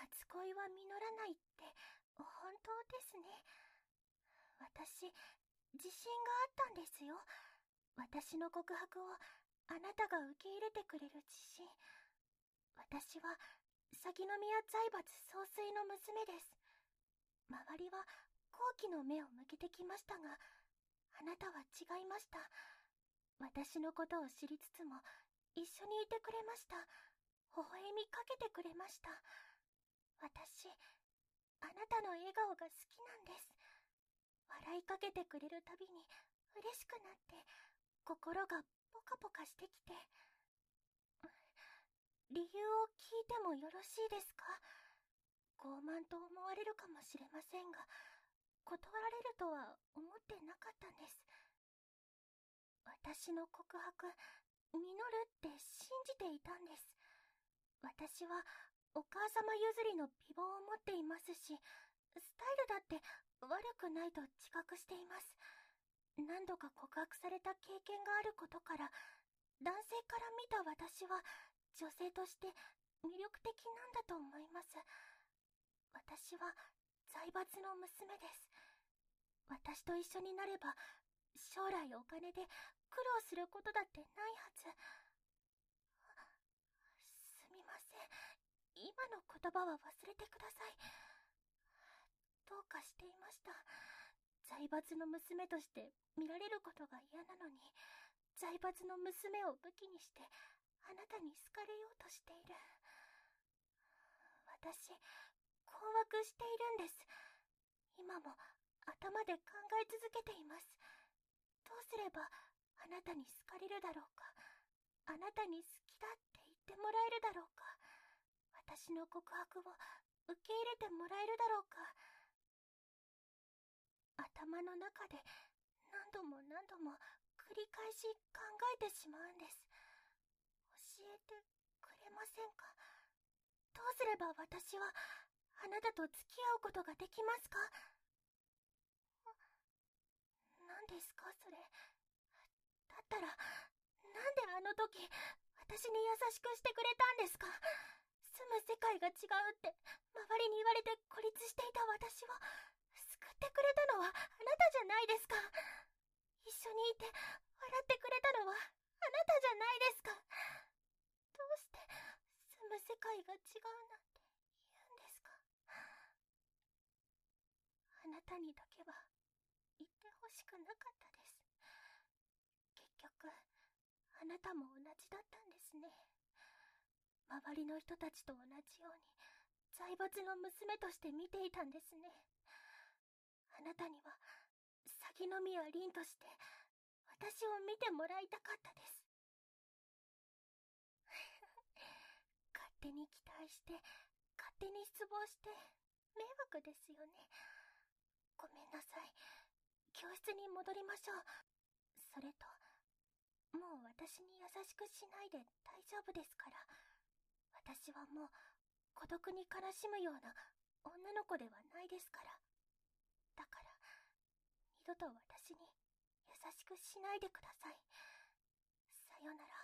初恋は実らないって本当ですね。私、自信があったんですよ。私の告白をあなたが受け入れてくれる自信。私は鷺宮財閥総帥の娘です。周りは好奇の目を向けてきましたが、あなたは違いました。私のことを知りつつも一緒にいてくれました。微笑みかけてくれました。私、あなたの笑顔が好きなんです。笑いかけてくれるたびに嬉しくなって、心がポカポカしてきて。理由を聞いてもよろしいですか？傲慢と思われるかもしれませんが、断られるとは思ってなかったんです。私の告白、実るって信じていたんです。私はお母様譲りの美貌を持っていますし、スタイルだって悪くないと自覚しています。何度か告白された経験があることから、男性から見た私は女性として魅力的なんだと思います。私は財閥の娘です。私と一緒になれば将来お金で苦労することだってないはず。すみません。今の言葉は忘れてください。どうかしていました。財閥の娘として見られることが嫌なのに、財閥の娘を武器にしてあなたに好かれようとしている。私、困惑しているんです。今も頭で考え続けています。どうすればあなたに好かれるだろうか。あなたに好きだって言ってもらえるだろうか。私の告白を受け入れてもらえるだろうか。頭の中で何度も何度も繰り返し考えてしまうんです。教えてくれませんか？どうすれば私はあなたと付き合うことができますか？何ですかそれ。だったら、なんであの時、私に優しくしてくれたんですか？住む世界が違うって周りに言われて孤立していた私を救ってくれたのはあなたじゃないですか。一緒にいて笑ってくれたのはあなたじゃないですか。どうして住む世界が違うなんて言うんですか。あなたにだけは言ってほしくなかったです。結局あなたも同じだったんですね。周りの人たちと同じように財閥の娘として見ていたんですね。あなたには鷺宮凛として私を見てもらいたかったです。勝手に期待して勝手に失望して迷惑ですよね。ごめんなさい。教室に戻りましょう。それと、もう私に優しくしないで大丈夫ですから。私はもう孤独に悲しむような女の子ではないですから。だから二度と私に優しくしないでください。さよなら。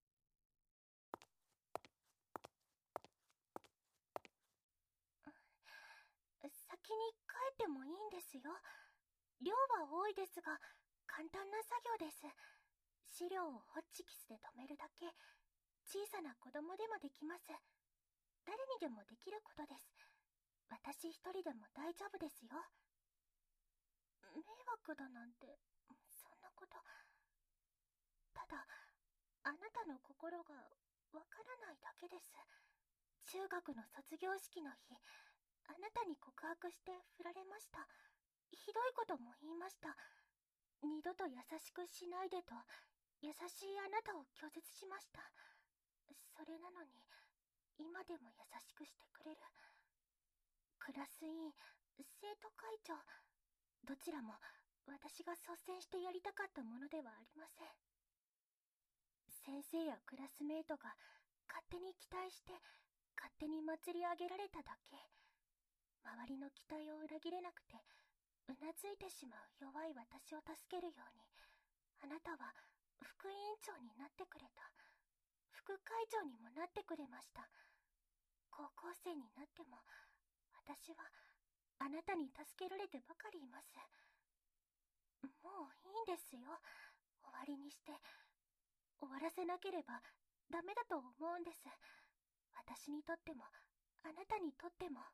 先に帰ってもいいんですよ。量は多いですが簡単な作業です。資料をホッチキスで留めるだけ。小さな子供でもできます。誰にでもできることです。私一人でも大丈夫ですよ。迷惑だなんてそんなこと。ただあなたの心がわからないだけです。中学の卒業式の日、あなたに告白して振られました。ひどいことも言いました。二度と優しくしないでと優しいあなたを拒絶しました。それなのに今でも優しくしてくれる。クラス委員、生徒会長、どちらも私が率先してやりたかったものではありません。先生やクラスメートが勝手に期待して勝手に祭り上げられただけ。周りの期待を裏切れなくてうなずいてしまう弱い私を助けるように、あなたは副委員長になってくれた。副会長にもなってくれました。 高校生になっても、私はあなたに助けられてばかりいます。もういいんですよ。終わりにして。終わらせなければダメだと思うんです。私にとっても、あなたにとっても。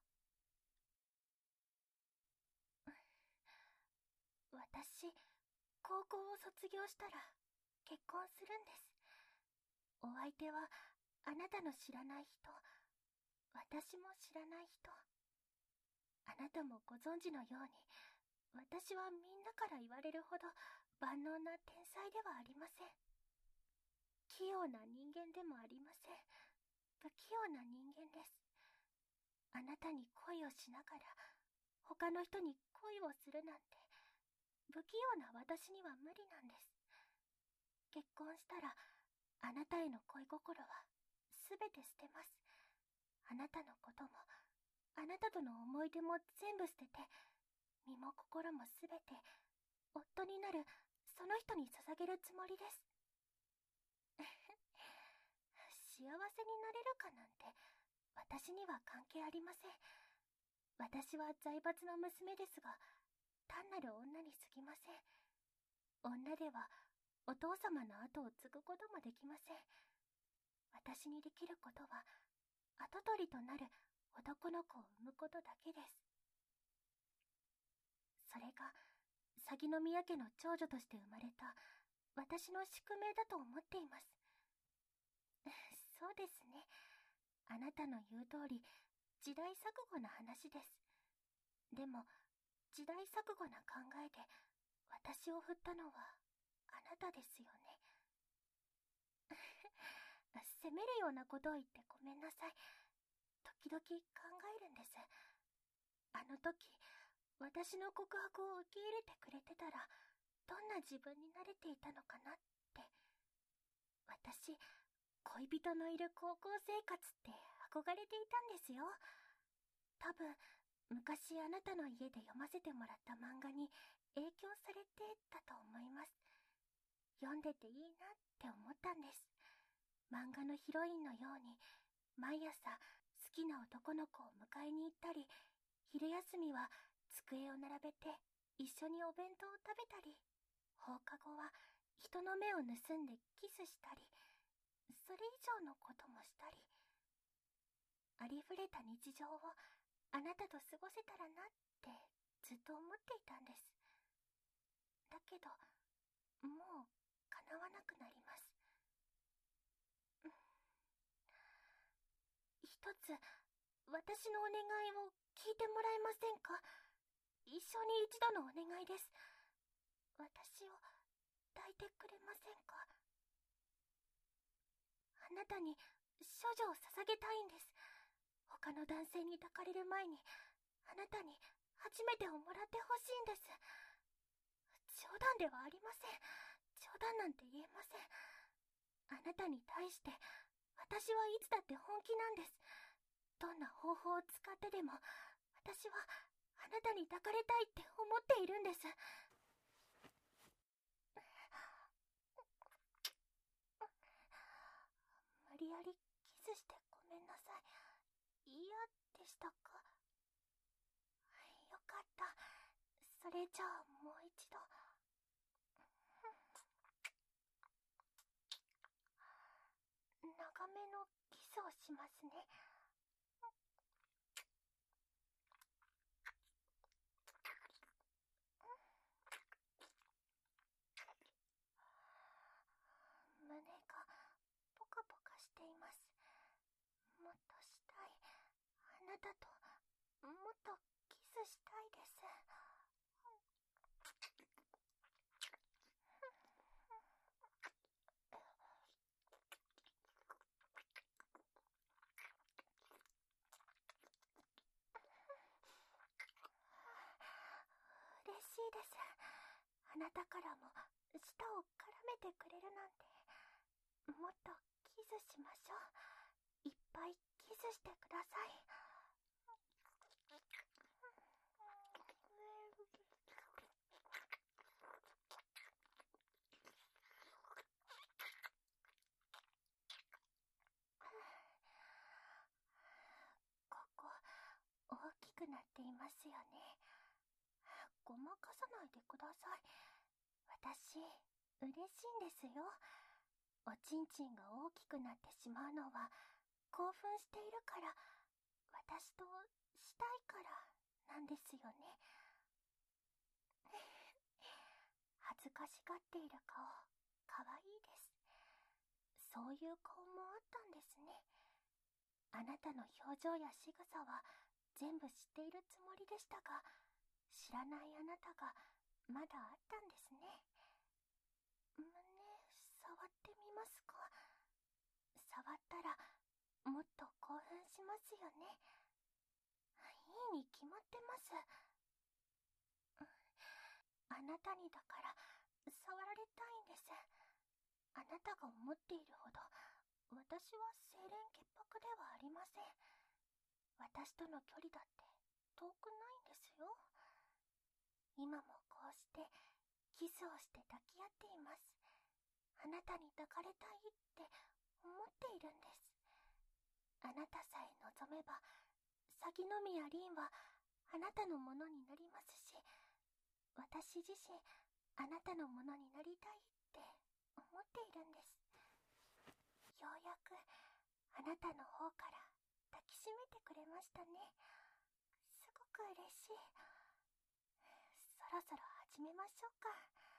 私、高校を卒業したら結婚するんです。お相手はあなたの知らない人、私も知らない人。あなたもご存知のように、私はみんなから言われるほど万能な天才ではありません。器用な人間でもありません。不器用な人間です。あなたに恋をしながら他の人に恋をするなんて、不器用な私には無理なんです。結婚したらあなたへの恋心はすべて捨てます。あなたのこともあなたとの思い出も全部捨てて、身も心もすべて夫になるその人に捧げるつもりです。幸せになれるかなんて私には関係ありません。私は財閥の娘ですが、単なる女に過ぎません。女ではお父様の後を継ぐこともできません。私にできることは跡取りとなる男の子を産むことだけです。それが鷺宮家の長女として生まれた私の宿命だと思っています。そうですね。あなたの言う通り、時代錯誤な話です。でも、時代錯誤な考えで私を振ったのはあなたですよね。責めるようなことを言ってごめんなさい。時々考えるんです。あの時、私の告白を受け入れてくれてたら、どんな自分になれていたのかなって。私、恋人のいる高校生活って憧れていたんですよ。多分、昔あなたの家で読ませてもらった漫画に影響されてたと思います。読んでていいなって思ったんです。漫画のヒロインのように、毎朝好きな男の子を迎えに行ったり、昼休みは机を並べて一緒にお弁当を食べたり、放課後は人の目を盗んでキスしたり、それ以上のこともしたり、ありふれた日常をあなたと過ごせたらなってずっと思っていたんです。だけど、もう叶わなくなります。一つ、私のお願いを聞いてもらえませんか？一生に一度のお願いです。私を抱いてくれませんか？あなたに少女を捧げたいんです。他の男性に抱かれる前に、あなたに初めてをもらってほしいんです。冗談ではありません。冗談なんて言えません。あなたに対して、私はいつだって本気なんです。どんな方法を使ってでも、私はあなたに抱かれたいって思っているんです。無理やりキスしてごめんなさい。嫌でしたか？よかった。それじゃあもう一度。長めのキスをしますね。胸がポカポカしています。もっとしたい。あなたともっとキスしたいです。嬉しいです。あなたからも舌を絡めてくれるなんて。もっとキスしましょう。いっぱいキスしてください。 くなっていますよね。ごまかさないでください。私、嬉しいんですよ。おちんちんが大きくなってしまうのは、興奮しているから、私としたいからなんですよね。恥ずかしがっている顔、かわいいです。そういう顔もあったんですね。あなたの表情や仕草は全部知っているつもりでしたが、知らないあなたがまだあったんですね。胸、触ってみますか？触ったらもっと興奮しますよね。いいに決まってます。あなたにだから触られたいんです。あなたが思っているほど私は清廉潔白ではありません。私との距離だって遠くないんですよ。今もこうしてキスをして抱き合っています。あなたに抱かれたいって思っているんです。あなたさえ望めば鷺宮凛はあなたのものになりますし、私自身あなたのものになりたいって思っているんです。ようやくあなたの方から抱きしめてくれましたね。すごく嬉しい。そろそろ始めましょうか。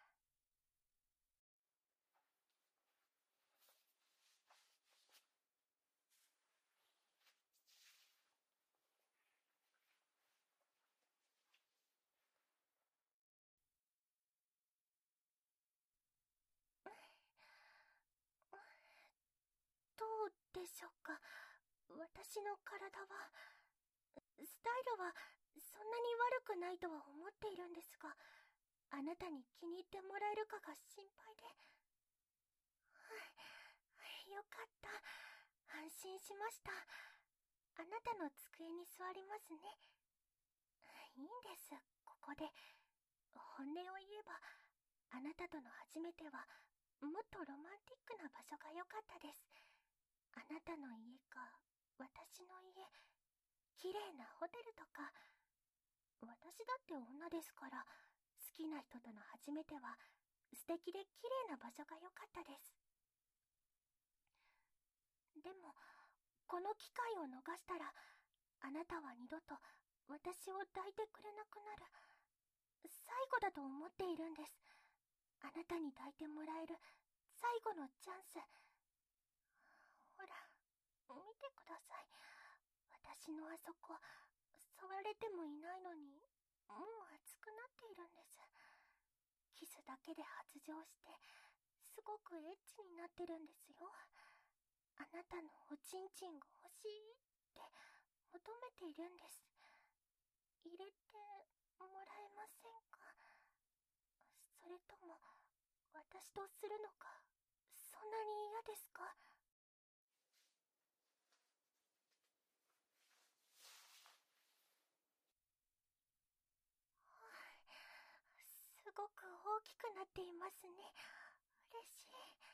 どうでしょうか。私の体は、スタイルはそんなに悪くないとは思っているんですが、あなたに気に入ってもらえるかが心配で。よかった。安心しました。あなたの机に座りますね。いいんです、ここで。本音を言えば、あなたとの初めては、もっとロマンティックな場所が良かったです。あなたの家か、私の家、綺麗なホテルとか。私だって女ですから、好きな人との初めては、素敵で綺麗な場所が良かったです。でも、この機会を逃したら、あなたは二度と私を抱いてくれなくなる。最後だと思っているんです。あなたに抱いてもらえる最後のチャンス。ほら、見てください。私のあそこ、触れてもいないのに、もう熱くなっているんです。キスだけで発情して、すごくエッチになってるんですよ。あなたのおちんちんが欲しいって求めているんです。入れてもらえませんか？それとも、私とするのが、そんなに嫌ですか？すごく大きくなっていますね。嬉しい。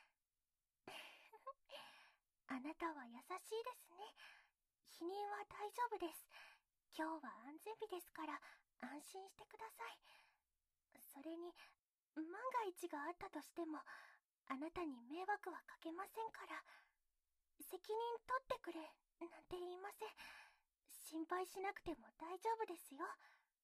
あなたは優しいですね。避妊は大丈夫です。今日は安全日ですから安心してください。それに、万が一があったとしても、あなたに迷惑はかけませんから。責任取ってくれなんて言いません。心配しなくても大丈夫ですよ。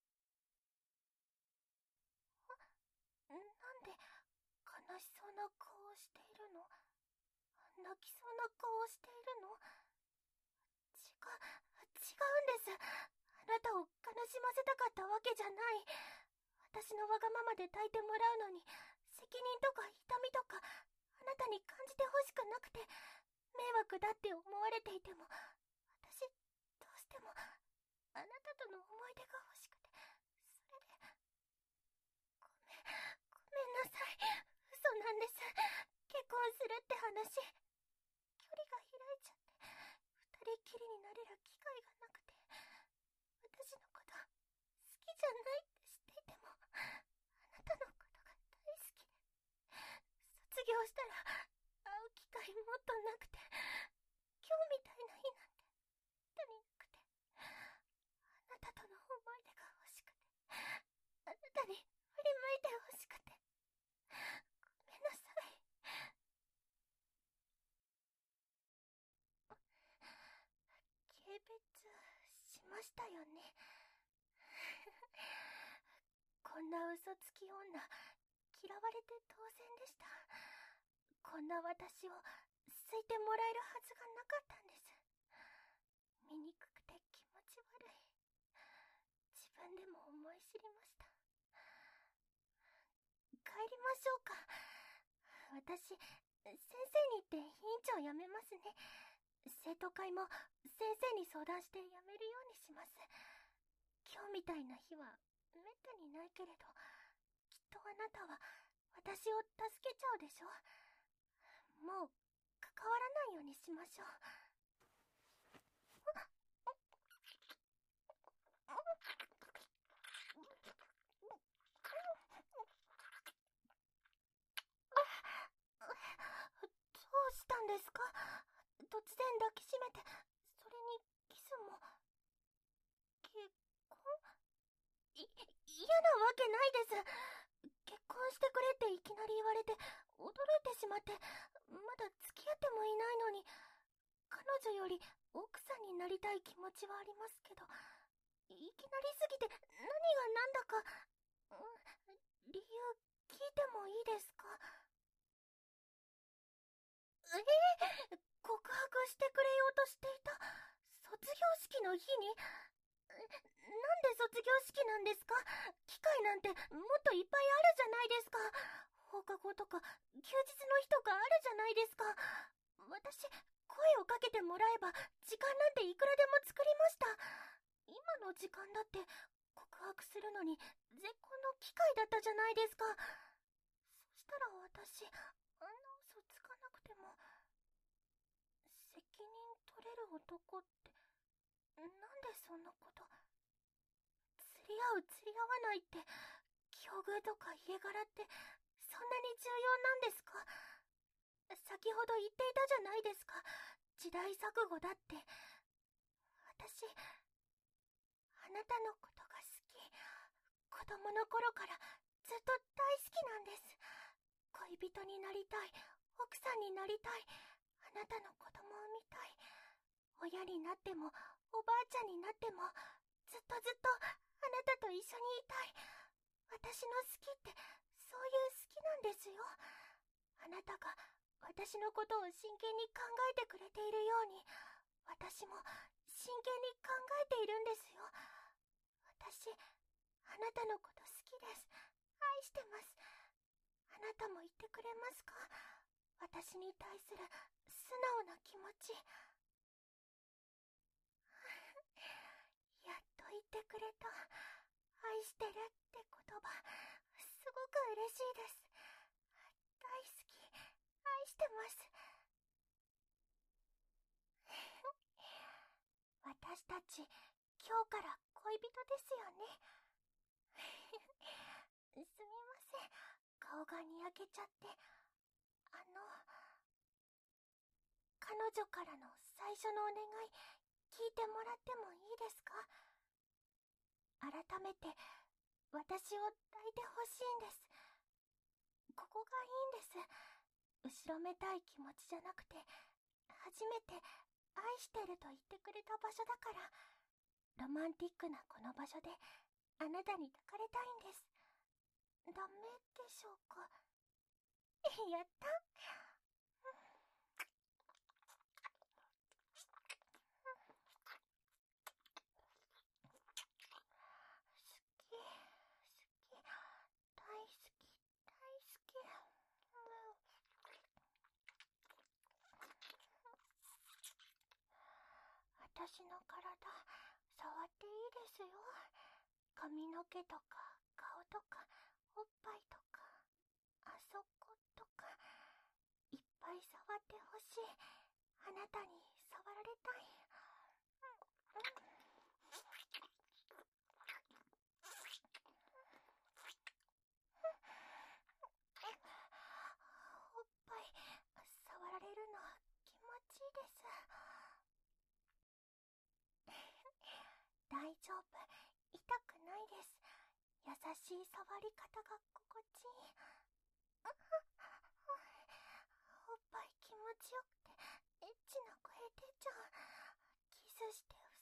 なんで悲しそうな顔をしているの？泣きそうな顔をしているの？違うんです。あなたを悲しませたかったわけじゃない。私のわがままで抱いてもらうのに、責任とか痛みとか、あなたに感じてほしくなくて、迷惑だって思われていても、私、どうしても、あなたとの思い出が欲しくて、それで、ごめんなさい。嘘なんです。結婚するって話。距離が開いちゃって、二人きりになれる機会がなくて、私のこと、好きじゃないって知っていても、あなたのことが大好きで、卒業したら会う機会もっとなくて、今日みたいな日なんて、めったになくて、あなたとの別しましたよね。こんな嘘つき女、嫌われて当然でした。こんな私を好いてもらえるはずがなかったんです。醜くて気持ち悪い。自分でも思い知りました。帰りましょうか。私、先生に言って委員長辞めますね。生徒会も先生に相談して辞めるようにします。今日みたいな日はめったにないけれど、きっとあなたは私を助けちゃうでしょ。もう関わらないようにしましょう。どうしたんですか？突然抱きしめて、それにキスも。結婚？嫌なわけないです。結婚してくれっていきなり言われて驚いてしまって、まだ付き合ってもいないのに。彼女より奥さんになりたい気持ちはありますけど、いきなりすぎて何が何だか、理由聞いてもいいですか？告白してくれようとしていた卒業式の日に？なんで卒業式なんですか？機会なんてもっといっぱいあるじゃないですか。放課後とか休日の日とかあるじゃないですか。私、声をかけてもらえば時間なんていくらでも作りました。今の時間だって告白するのに絶好の機会だったじゃないですか。そしたら私、あんな嘘つかなくても。責任取れる男って、なんでそんなこと。釣り合う釣り合わないって、境遇とか家柄ってそんなに重要なんですか？先ほど言っていたじゃないですか、時代錯誤だって。私、あなたのことが好き。子供の頃からずっと大好きなんです。恋人になりたい、奥さんになりたい、あなたの子供を見たい。親になってもおばあちゃんになってもずっとずっとあなたと一緒にいたい。私の好きってそういう好きなんですよ。あなたが私のことを真剣に考えてくれているように、私も真剣に考えているんですよ。私、あなたのこと好きです。愛してます。あなたも言ってくれますか？私に対する素直な気持ち。やっと言ってくれた。愛してるって言葉、すごく嬉しいです。大好き、愛してます。私たち、今日から恋人ですよね。すみません、顔がにやけちゃって。彼女からの最初のお願い、聞いてもらってもいいですか？改めて、私を抱いてほしいんです。ここがいいんです。後ろめたい気持ちじゃなくて、初めて愛してると言ってくれた場所だから、ロマンティックなこの場所であなたに抱かれたいんです。ダメでしょうか？やった。好き、大好き、大好き。私の体、触っていいですよ。髪の毛とか、顔とか、おっぱいとか、あそことか、いっぱい触ってほしい。あなたに触られたい。おっぱい、触られるの気持ちいいです。大丈夫、痛くないです。優しい触り方が心地いい。おっぱい気持ちよくてエッチな声出ちゃう。キスして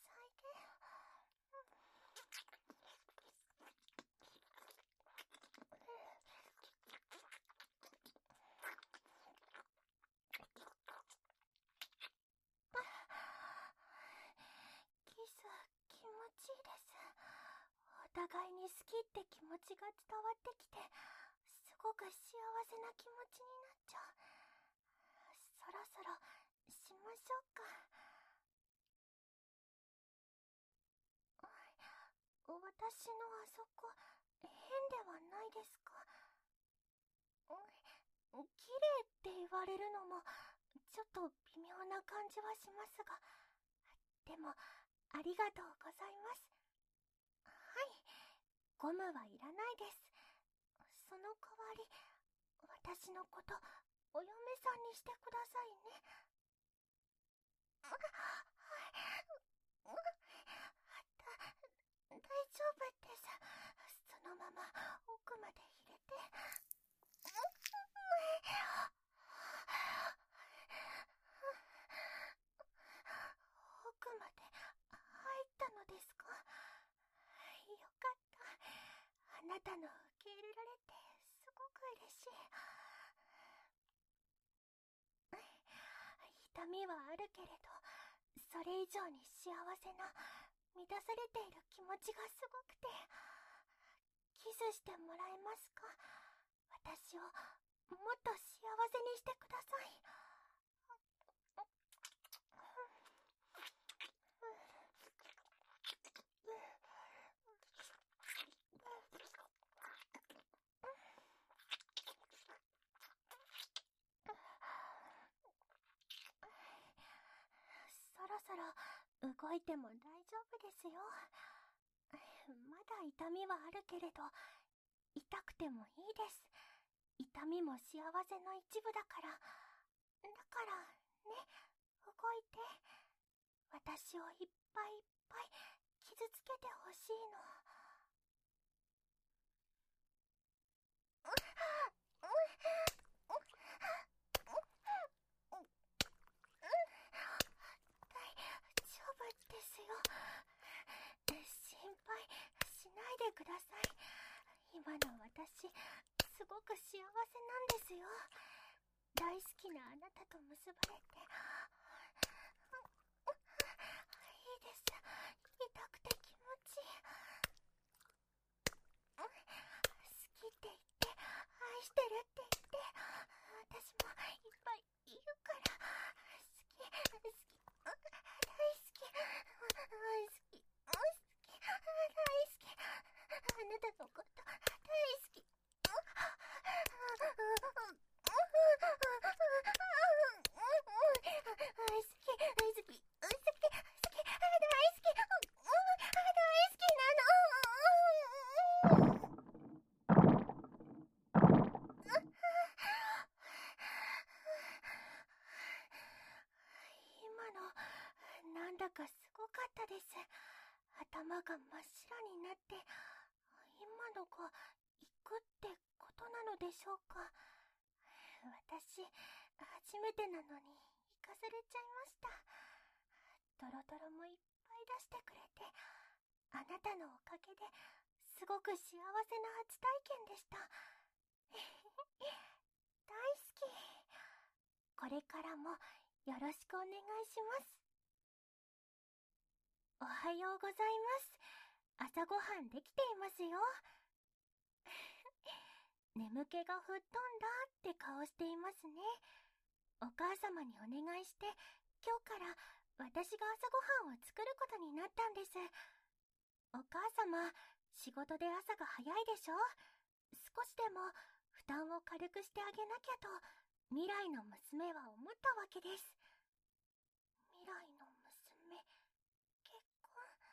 互いに好きって気持ちが伝わってきて、すごく幸せな気持ちになっちゃう。そろそろしましょうか。私のあそこ、変ではないですか？綺麗って言われるのも、ちょっと微妙な感じはしますが、でも、ありがとうございます。はい、ゴムはいらないです。その代わり、私のこと、お嫁さんにしてくださいね。大丈夫です。そのまま奥まで入れて。奥まで入ったのですか？よかった。あなたの受け入れられてすごく嬉しい。痛みはあるけれど、それ以上に幸せな、満たされている気持ちがすごくて。キスしてもらえますか？私をもっと幸せにしてください。そろそろ動いても大丈夫ですよ。まだ痛みはあるけれど、痛くてもいいです。痛みも幸せの一部だから。だからね、動いて。私をいっぱいいっぱい傷つけてほしいの。大丈夫ですよ。心配しないでください。今の私、すごく幸せなんですよ。大好きなあなたと結ばれて。いいです。痛くて気持ちいい。好きって言って、愛してるって言って、私もいっぱい言うから。好き、大好き、大好き、大好き、あなたのこと大好き。今の、なんだかすごかったです。頭が真っ白になって、今のが行くってことなのでしょうか。私、初めてなのに行かされちゃいました。ドロドロもいっぱい出してくれて、あなたのおかげですごく幸せな初体験でした。大好き。これからもよろしくお願いします。おはようございます。朝ごはんできていますよ。眠気が吹っ飛んだって顔していますね。お母様にお願いして、今日から私が朝ごはんを作ることになったんです。お母様、仕事で朝が早いでしょ？少しでも負担を軽くしてあげなきゃと、未来の娘は思ったわけです。未来の娘、結婚。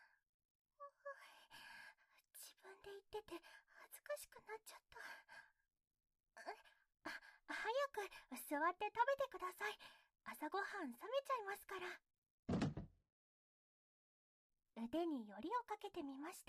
自分で言ってて恥ずかしくなっちゃった。早く座って食べてください。朝ごはん冷めちゃいますから。腕によりをかけてみました。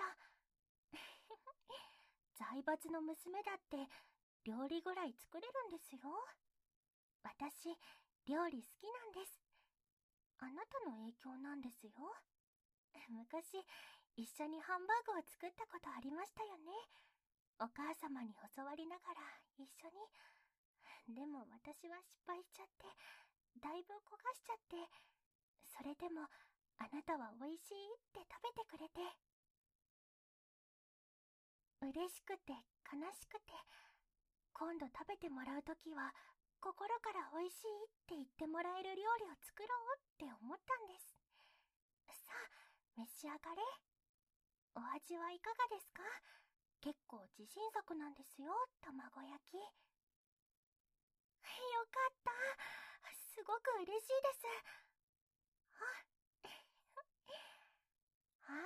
財閥の娘だって料理ぐらい作れるんですよ。私、料理好きなんです。あなたの影響なんですよ。昔、一緒にハンバーグを作ったことありましたよね。お母様に教わりながら一緒に。でも私は失敗しちゃって、だいぶ焦がしちゃって、それでもあなたは美味しいって食べてくれて。 嬉しくて悲しくて、今度食べてもらうときは心から美味しいって言ってもらえる料理を作ろうって思ったんです。さあ、召し上がれ。お味はいかがですか？結構自信作なんですよ、卵焼き。よかった。すごく嬉しいです。はい。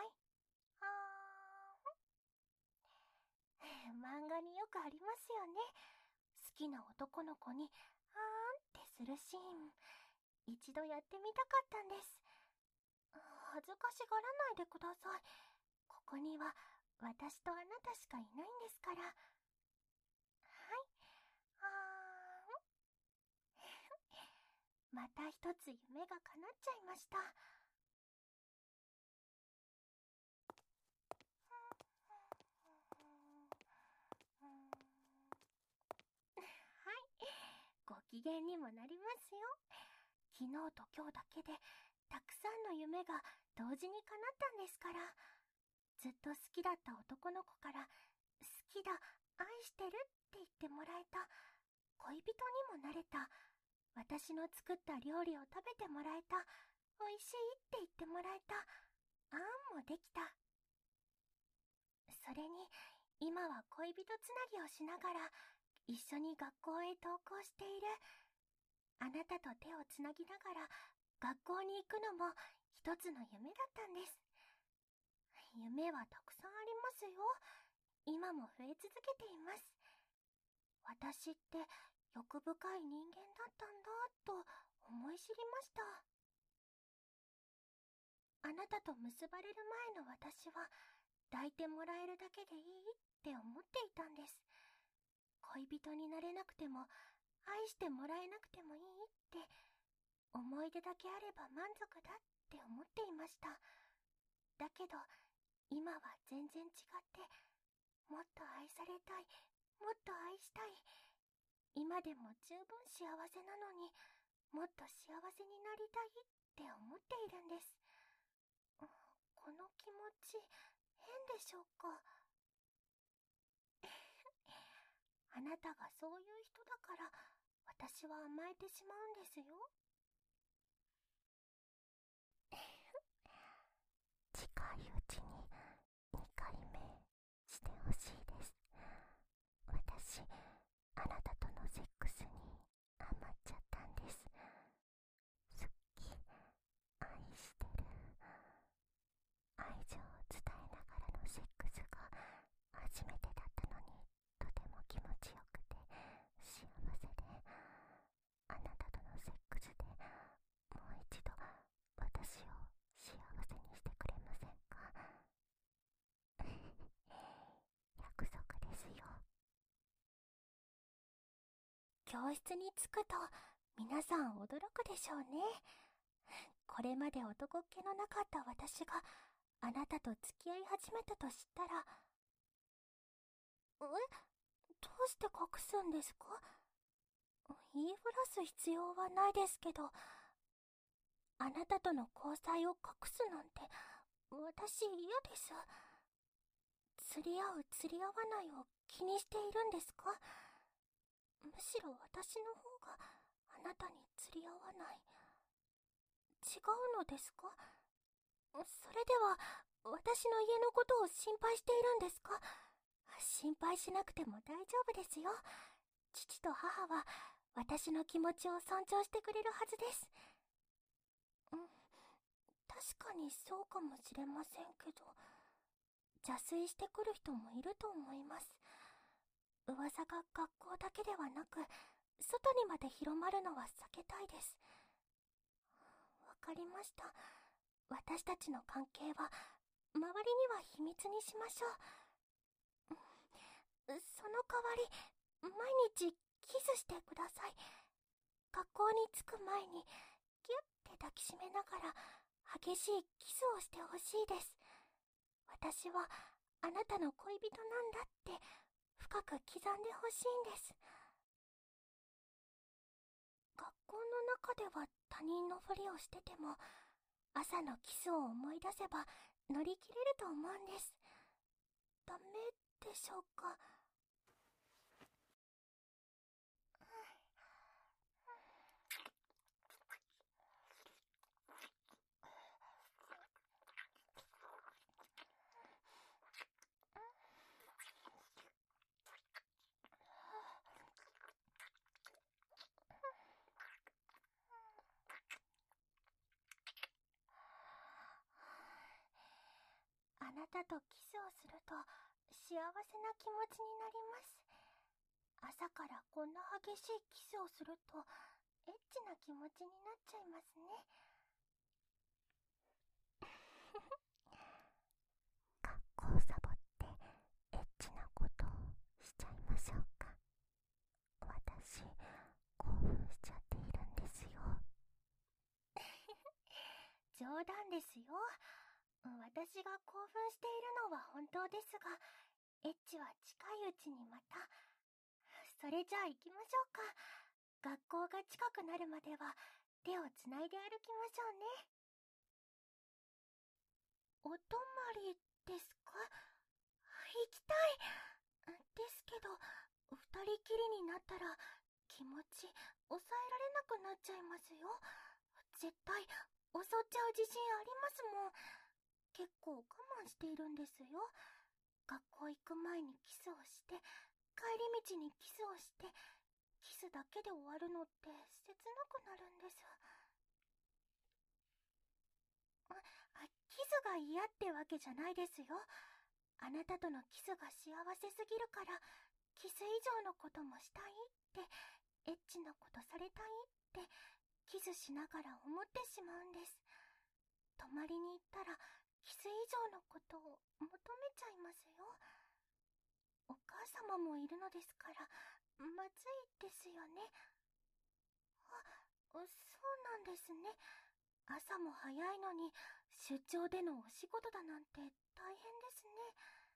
漫画によくありますよね。好きな男の子に、あーんってするシーン。一度やってみたかったんです。恥ずかしがらないでください。ここには私とあなたしかいないんですから。はい。あーん。また一つ夢が叶っちゃいました。はい。ご機嫌にもなりますよ。昨日と今日だけでたくさんの夢が同時に叶ったんですから。ずっと好きだった男の子から好きだ、愛してるって言ってもらえた、恋人にもなれた、私の作った料理を食べてもらえた、美味しいって言ってもらえた、あんもできた。それに今は恋人つなぎをしながら一緒に学校へ登校している。あなたと手をつなぎながら学校に行くのも一つの夢だったんです。夢はたくさんありますよ。今も増え続けています。私って欲深い人間だったんだと思い知りました。あなたと結ばれる前の私は抱いてもらえるだけでいいって思っていたんです。恋人になれなくても愛してもらえなくてもいいって、思い出だけあれば満足だって思っていました。だけど今は全然違って、もっと愛されたい、もっと愛したい。今でも十分幸せなのにもっと幸せになりたいって思っているんです。この気持ち変でしょうか？あなたがそういう人だから私は甘えてしまうんですよ。近いうちに2回目してほしいです。私、あなたとのセックスにハマっちゃったんです。好き、愛してる、愛情を伝えながらのセックスが初めてだったのに、とても気持ちよくて幸せで、あなたとのセックスでもう一度私を幸せにしてくれませんか？約束ですよ。教室に着くと皆さん驚くでしょうね。これまで男っ気のなかった私があなたと付き合い始めたと知ったら、どうして隠すんですか？言いふらす必要はないですけど、あなたとの交際を隠すなんて私嫌です。釣り合う釣り合わないを気にしているんですか？むしろ私の方があなたに釣り合わない。違うのですか？それでは私の家のことを心配しているんですか？心配しなくても大丈夫ですよ。父と母は私の気持ちを尊重してくれるはずです。確かにそうかもしれませんけど、邪推してくる人もいると思います。噂が学校だけではなく外にまで広まるのは避けたいです。わかりました。私たちの関係は周りには秘密にしましょう。その代わり毎日キスしてください。学校に着く前にギュッて抱きしめながら激しいキスをしてほしいです。私はあなたの恋人なんだって深く刻んでほしいんです。学校の中では他人のふりをしてても、朝のキスを思い出せば乗り切れると思うんです。ダメでしょうか。あなたとキスをすると幸せな気持ちになります。朝からこんな激しいキスをするとエッチな気持ちになっちゃいますね。 学校サボってエッチなことをしちゃいましょうか。私、興奮しちゃっているんですよ。 冗談ですよ。私が興奮しているのは本当ですが、エッチは近いうちにまた。それじゃあ行きましょうか。学校が近くなるまでは手をつないで歩きましょうね。お泊まりですか？行きたい。ですけど、二人きりになったら気持ち抑えられなくなっちゃいますよ。絶対襲っちゃう自信ありますもん。結構我慢しているんですよ。学校行く前にキスをして、帰り道にキスをして、キスだけで終わるのって切なくなるんです。キスが嫌ってわけじゃないですよ。あなたとのキスが幸せすぎるから、キス以上のこともしたいって、エッチなことされたいって、キスしながら思ってしまうんです。泊まりに行ったら、キス以上のことを求めちゃいますよ。お母様もいるのですから、まずいですよね。そうなんですね。朝も早いのに、出張でのお仕事だなんて大変ですね。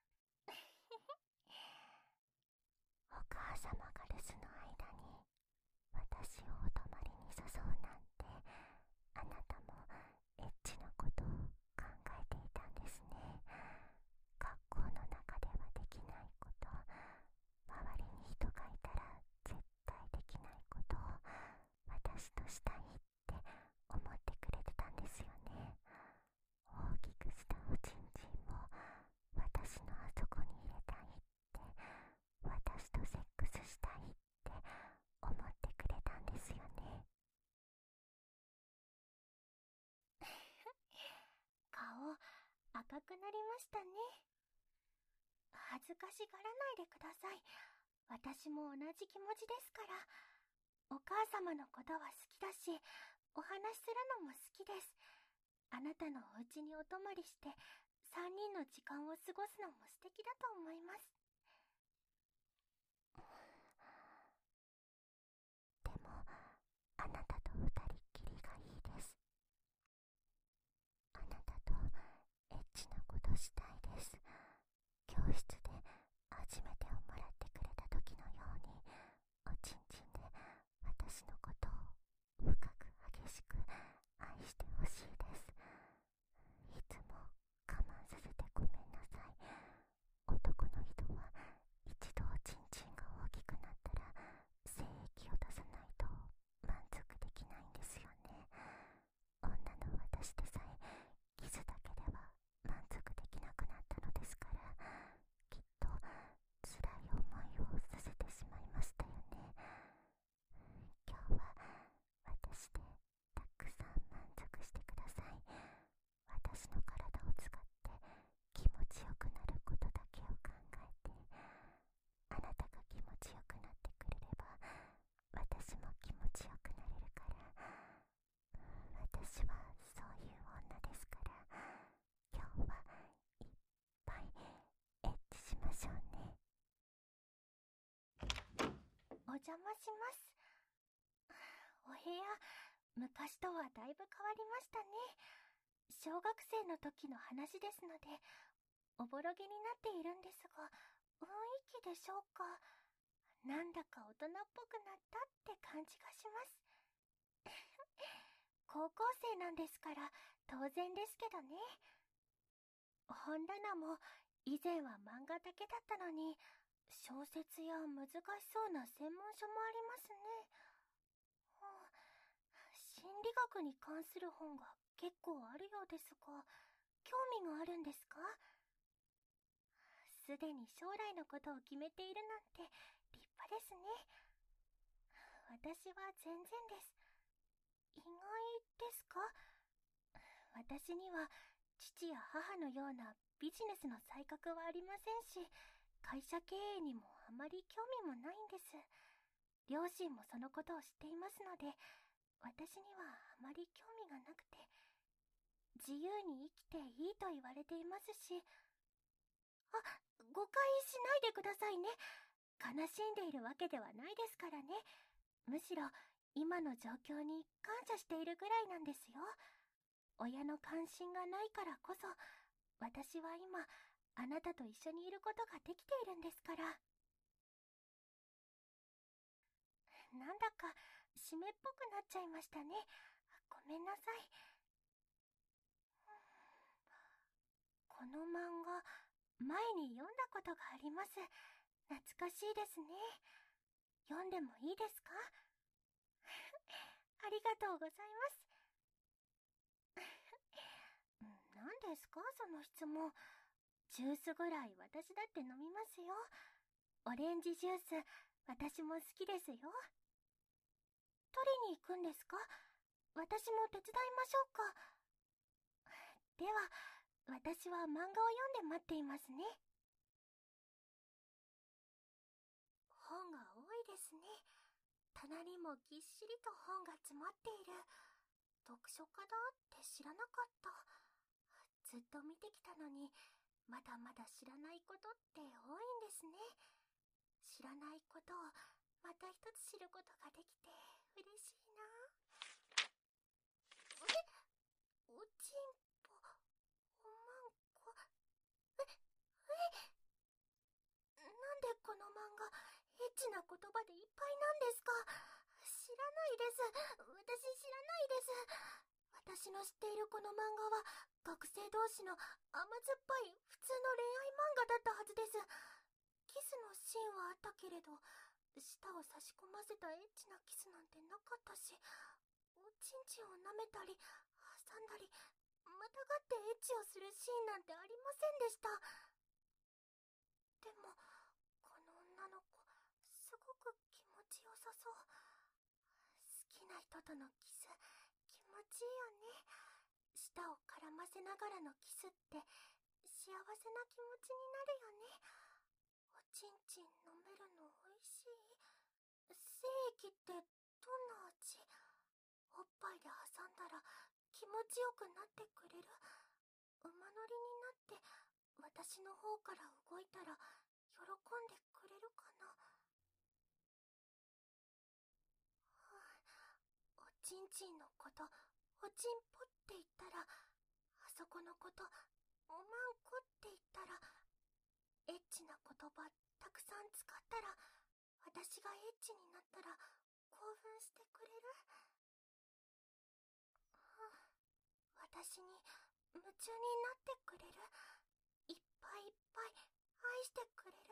お母様が留守の間に私をお泊まりに誘うなんて、あなたもエッチなことを考えていたんですね。学校の中ではできないこと、周りに人がいたら絶対できないことを私としたいって思ってくれてたんですよね。大きくしたおちんちんを私のあそこに入れたいって、私とセックスしたいって思ってくれたんですよね。 顔、赤くなりましたね。恥ずかしがらないでください。私も同じ気持ちですから。お母様のことは好きだし、お話しするのも好きです。あなたのお家にお泊まりして、3人の時間を過ごすのも素敵だと思います。 でも、あなたと二人っきりがいいです。あなたとエッチなことしたいです。教室で初めてをもらってくれた時のように、おちんちんで私のことを深く激しく愛してほしいです。いつも我慢させてごめんなさい。男の人は一度おちんちんが大きくなったら精液を出さないと満足できないんですよね。女の私でさえキスだけでは満足できなくなったのですから、きっと辛い思いをさせてしまいましたよね。今日は私でたくさん満足してください。私の体を使って気持ちよくなることだけを考えて、あなたが気持ちよくなってくれれば私も気持ちよくなれるから。私はそういう女ですから、今日はいっぱいエッチしましょうね。 お邪魔します。お部屋、昔とはだいぶ変わりましたね。小学生の時の話ですので、おぼろげになっているんですが、雰囲気でしょうか。なんだか大人っぽくなったって感じがします。高校生なんですから当然ですけどね。本棚も以前は漫画だけだったのに、小説や難しそうな専門書もありますね。心理学に関する本が結構あるようですが、興味があるんですか？すでに将来のことを決めているなんて立派ですね。私は全然です。意外ですか？私には父や母のようなビジネスの才覚はありませんし、会社経営にもあまり興味もないんです。両親もそのことを知っていますので、私にはあまり興味がなくて、自由に生きていいと言われていますし。誤解しないでくださいね。悲しんでいるわけではないですからね。むしろ今の状況に感謝しているぐらいなんですよ。親の関心がないからこそ、私は今あなたと一緒にいることができているんですから。なんだか湿っぽくなっちゃいましたね。ごめんなさい。この漫画、前に読んだことがあります。懐かしいですね。読んでもいいですか？ありがとうございます。何ですかその質問。ジュースぐらい私だって飲みますよ。オレンジジュース、私も好きですよ。取りに行くんですか？私も手伝いましょうか？では、私は漫画を読んで待っていますね。本が多いですね。棚にもぎっしりと本が詰まっている。読書家だって知らなかった。ずっと見てきたのに、まだまだ知らないことって多いんですね。知らないことをまた一つ知ることができて嬉しいな。おちんぽ、おまんこ。なんでこの漫画、エッチな言葉でいっぱいなんですか？知らないです。私知らないです。私の知っているこの漫画は、学生同士の甘酸っぱい普通の恋愛漫画だったはずです。キスのシーンはあったけれど、舌を差し込ませたエッチなキスなんてなかったし、おちんちんを舐めたり、挟んだり、またがってエッチをするシーンなんてありませんでした。でも、この女の子、すごく気持ちよさそう。好きな人とのキス、気持ちいいよね。舌を絡ませながらのキスって、幸せな気持ちになるよね。おちんちん飲めるのおいしい。精液ってどんな味？おっぱいで挟んだら気持ちよくなってくれる？馬乗りになって私の方から動いたら喜んでくれるかな？おちんちんのこと、おちんぽって言ったら、あそこのこと、おまんこって言ったら、エッチな言葉たくさん使ったら、私がエッチになったら興奮してくれる？私に夢中になってくれる？いっぱいいっぱい愛してくれる？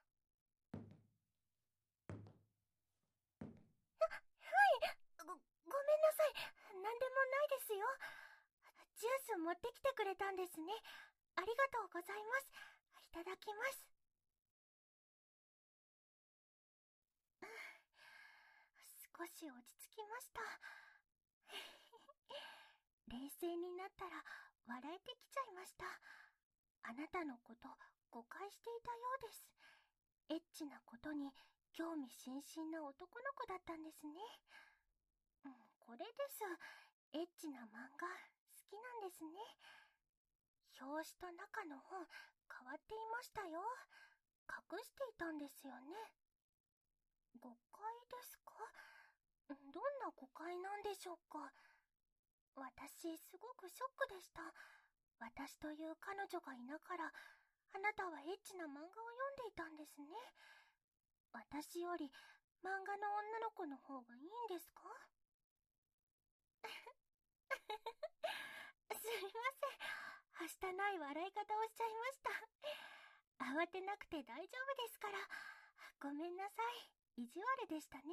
ごめんなさい。なんでもないですよ。ジュース持ってきてくれたんですね。ありがとうございます。いただきます。少し落ち着きました。冷静になったら笑えてきちゃいました。あなたのこと誤解していたようです。エッチなことに興味津々な男の子だったんですね。これです。エッチな漫画好きなんですね。表紙と中の本変わっていましたよ。隠していたんですよね。誤解ですか？どんな誤解なんでしょうか？私すごくショックでした。私という彼女がいながら、あなたはエッチな漫画を読んでいたんですね。私より漫画の女の子の方がいいんですか？すみません。はしたない笑い方をしちゃいました。 慌てなくて大丈夫ですから。ごめんなさい。意地悪でしたね。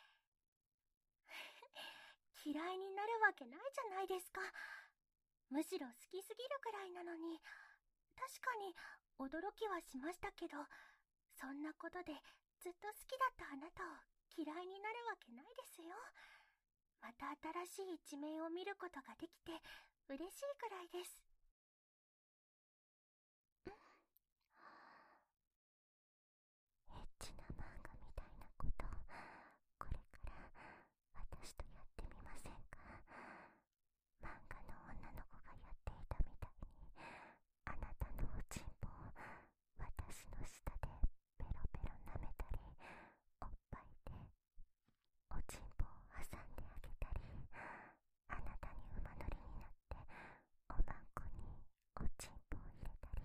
嫌いになるわけないじゃないですか。むしろ好きすぎるくらいなのに。確かに驚きはしましたけど、そんなことでずっと好きだったあなたを嫌いになるわけないですよ。また新しい一面を見ることができて嬉しいくらいです。 エッチな漫画みたいなことこれから私とやってみませんか？漫画の女の子がやっていたみたいに、あなたのおちんぽを私の舌でペロペロ舐めたり、おっぱいでおちんぽを挟んであげたり、あなたに馬乗りになっておまんこにおちんぽを入れたり、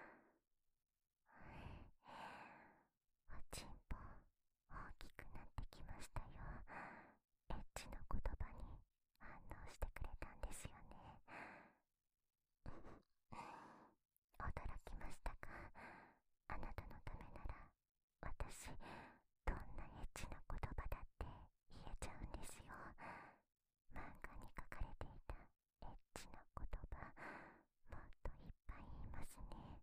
おちんぽ大きくなってきましたよ。エッチの言葉に反応してくれたんですよね。驚きましたか？あなたのためなら私どんなエッチな言葉だって言えちゃうんですよ。漫画に書かれていたエッチな言葉、もっといっぱい言いますね。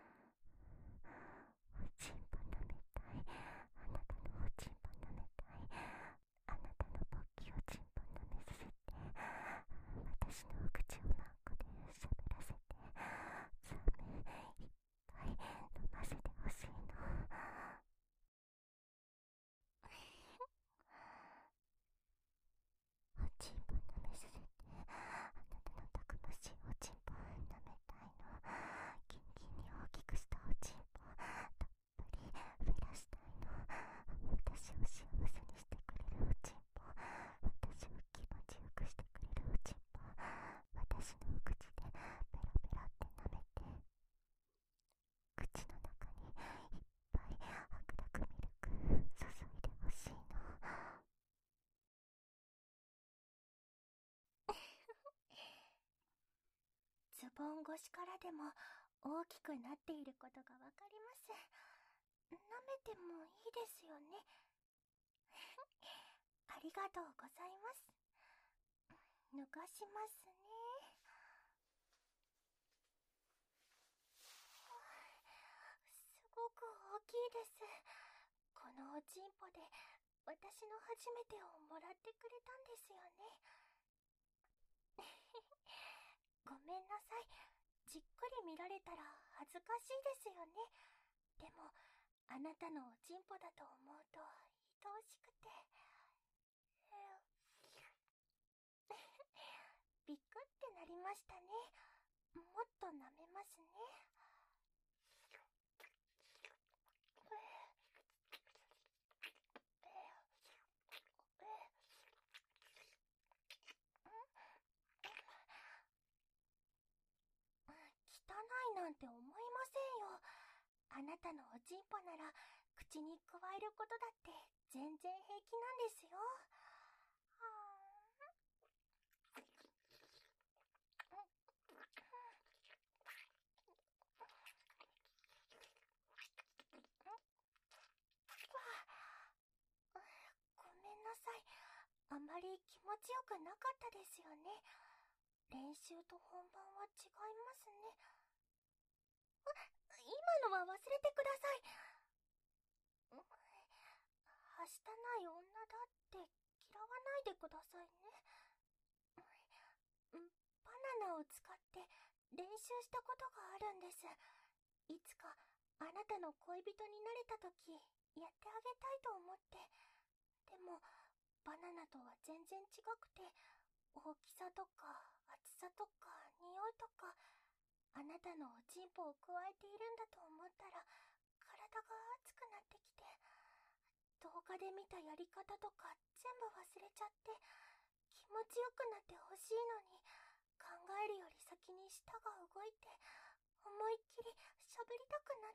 おちんぽ舐めたい、あなたのおちんぽ舐めたい、あなたの勃起おちんぽ舐めさせて、私のお口をまんこで喋らせて、ザメいっぱい飲ませてほしいの。おちんぽ舐めさせて、あなたのたくましいおちんぽ舐めたいの。キンキンに大きくしたおちんぽたっぷり増やしたいの。私を幸せにしてくれるおちんぽ、私を気持ちよくしてくれるおちんぽ、私のお口でペロペロって舐めて、口の中にいっぱい白濁ミルク注いでほしいの。 ズボン越しからでも大きくなっていることがわかります。舐めてもいいですよね。ありがとうございます。脱がしますね。すごく大きいです。このおちんぽで私の初めてをもらってくれたんですよね。ごめんなさい。じっくり見られたら恥ずかしいですよね。でもあなたのおちんぽだと思うと愛おしくて。びっくってなりましたね。もっと舐めますね。汚いなんて思いませんよ。あなたのおちんぽなら口に加えることだって全然平気なんですよ。ごめんなさい。あまり気持ちよくなかったですよね。練習と本番は違いますね。今のは忘れてください。はしたない女だって嫌わないでくださいね。バナナを使って練習したことがあるんです。いつかあなたの恋人になれた時やってあげたいと思って。でもバナナとは全然違くて、大きさとか厚さとか匂いとか、あなたのおちんぽを加えているんだと思ったら体が熱くなってきて、動画で見たやり方とか全部忘れちゃって、気持ちよくなってほしいのに考えるより先に舌が動いて、思いっきり喋りたくなって。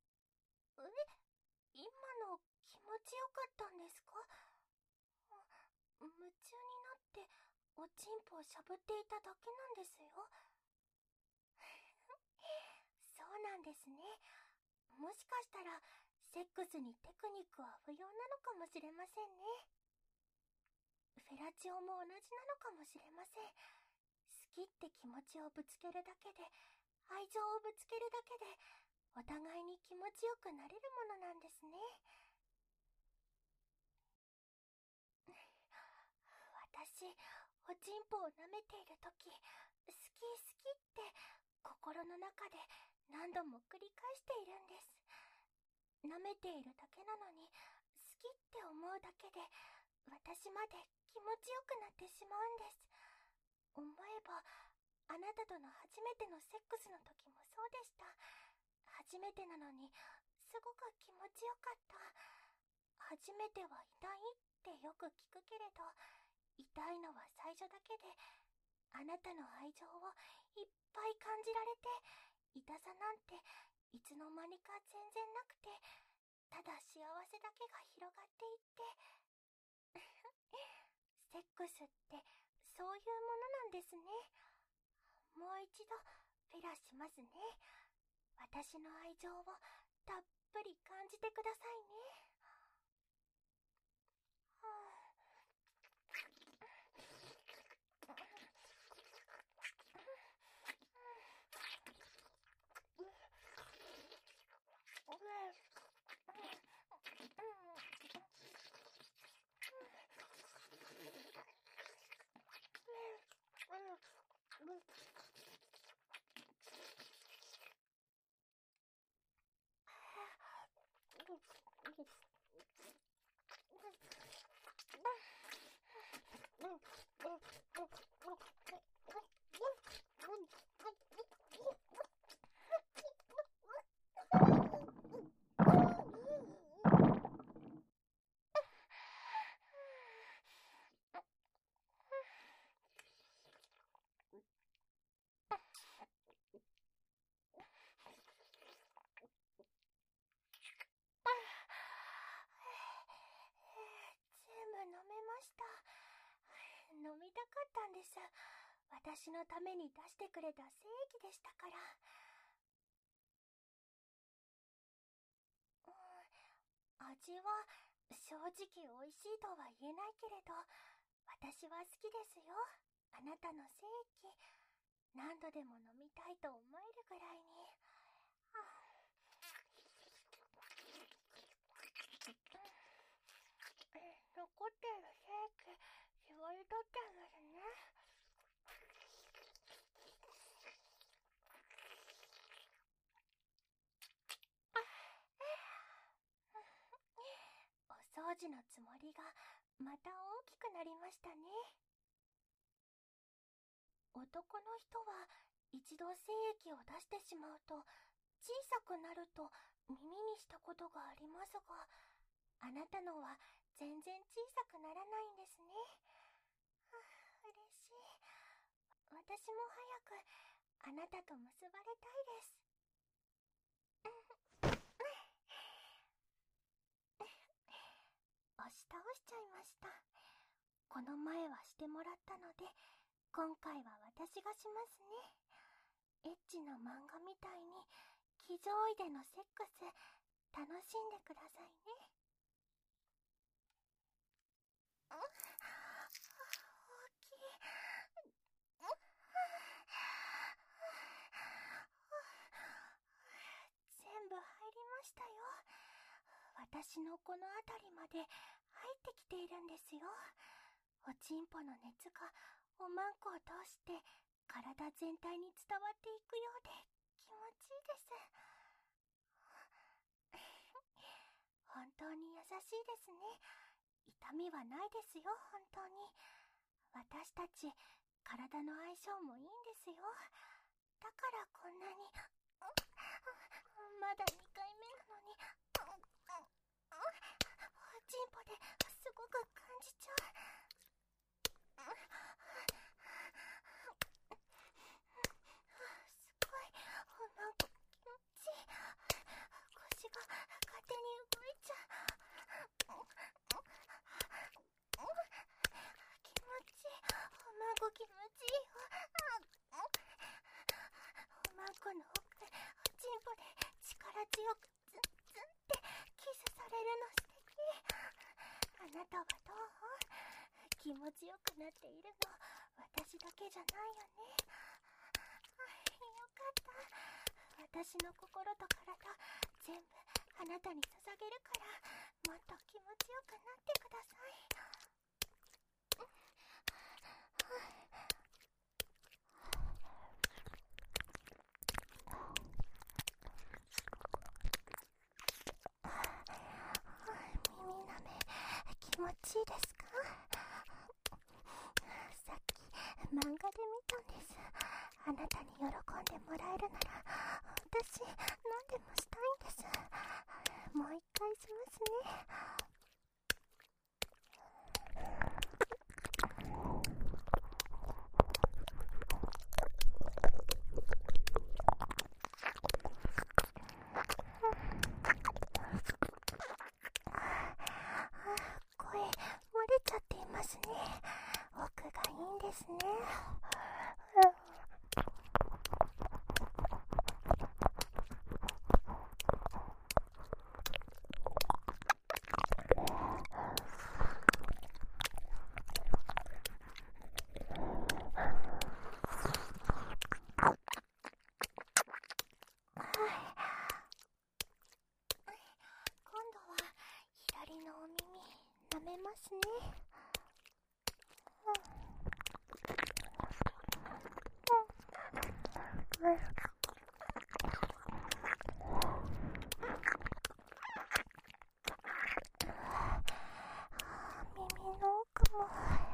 今の気持ちよかったんですか？夢中になっておちんぽをしゃぶっていただけなんですよ。そうなんですね。 もしかしたらセックスにテクニックは不要なのかもしれませんね。フェラチオも同じなのかもしれません。好きって気持ちをぶつけるだけで、愛情をぶつけるだけで、お互いに気持ちよくなれるものなんですね。私、おちんぽを舐めているとき、好き好きって心の中で何度も繰り返しているんです。舐めているだけなのに、好きって思うだけで、私まで気持ちよくなってしまうんです。思えば、あなたとの初めてのセックスの時もそうでした。初めてなのに、すごく気持ちよかった。初めては痛いってよく聞くけれど、痛いのは最初だけで、あなたの愛情をいっぱい感じられて、痛さなんていつの間にか全然なくて、ただ幸せだけが広がっていって、セックスってそういうものなんですね。もう一度フェラしますね。私の愛情をたっぷり感じてくださいね。全部飲めました。飲みたかったんです。私のために出してくれた精液でしたから。味は正直美味しいとは言えないけれど、私は好きですよ。あなたの精液、何度でも飲みたいと思えるぐらいに。残っている精液、絞り取っちゃいますね。お掃除のつもりがまた大きくなりましたね。男の人は一度精液を出してしまうと小さくなると耳にしたことがありますが、あなたのは全然小さくならないんですね。嬉しい。私も早くあなたと結ばれたいです。押し倒しちゃいました。この前はしてもらったので、今回は私がしますね。エッチな漫画みたいに騎乗位でのセックス楽しんでくださいね。大きい。全部入りましたよ。私のこの辺りまで入ってきているんですよ。おちんぽの熱がおまんこを通して体全体に伝わっていくようで気持ちいいです。本当に優しいですね。痛みはないですよ、本当に。私たち体の相性もいいんですよ。だからこんなにまだ2回目なのにおちんぽですごく感じちゃう。すごいおまんこ気持ちいい。腰が勝手に動いちゃう。気持ちいい。おまんこ気持ちいいよ。おまんこの奥、おちんぽで力強くなたはどう？気持ちよくなっているの、私だけじゃないよね。よかった。私の心と体、全部あなたに捧げるから、もっと気持ちよくなってください。耳なめ、気持ちいいですか？さっき漫画で見たんです。あなたに喜んでもらえるなら、私何でもしたいんです。もう一回しますね。声漏れちゃっていますね。奥がいいんですね。今度は左のお耳舐めますね。耳の奥も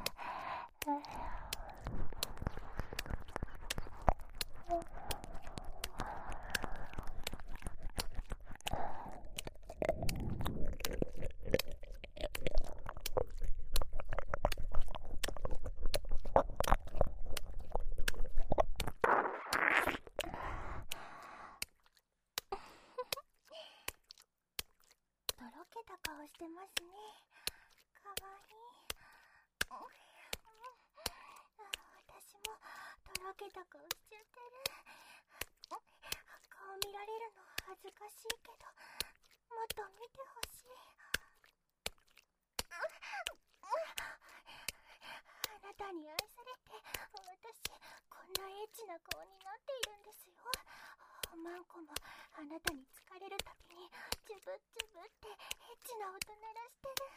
とろけた顔してますね。かわいい。私もとろけた顔しちゃってる。顔見られるの恥ずかしいけど、もっと見てほしい。あなたに愛されて、私こんなエッチな顔になっているんですよ。マンコもあなたに疲れるたびにジュブジュブってエッチな音鳴らしてる。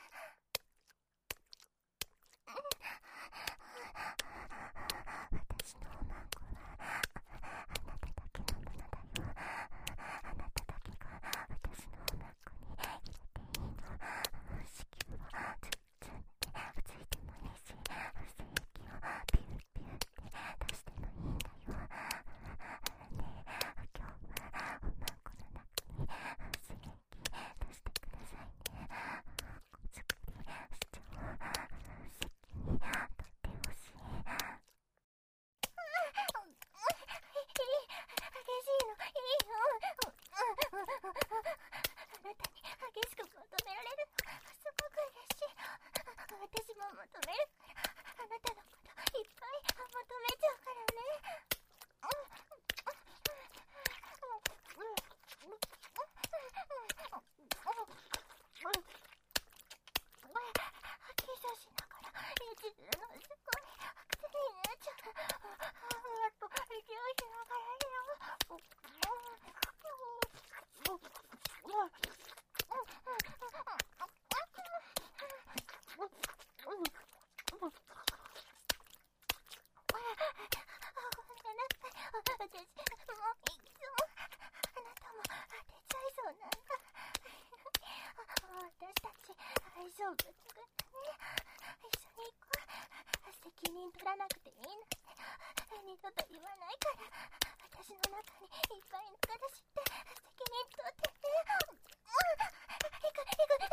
私のマンコはあなただけのものだよ。あなただけが私のマンコに入れていいの。子宮をツンツンってついてもいいし、精液をピューピューって出してもいいんだよ。ねえ、今日はおまんこの中に精液出してくださいね。作りしちゃおう。席に取ってほしい。激しいのいいよ。あなたに激しく求められるのすごく嬉しい。私も求めるから、あなたのこといっぱい求めちゃうからね。キスしながらエッチするのすごい癖になっちゃう。あと息をしながらよ。ごめんなさい。私もういつもあなたも当てちゃいそうなんだ。私たち相性抜群だね。一緒に行こう。責任取らなくていいなんて二度と言わないから。私の中にいっぱいぬか出して責任取ってね。行く。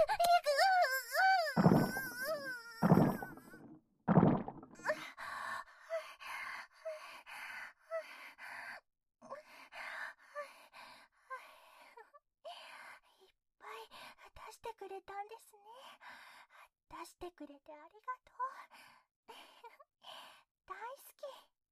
いっぱい出してくれたんですね。出してくれてありがとう。大好き。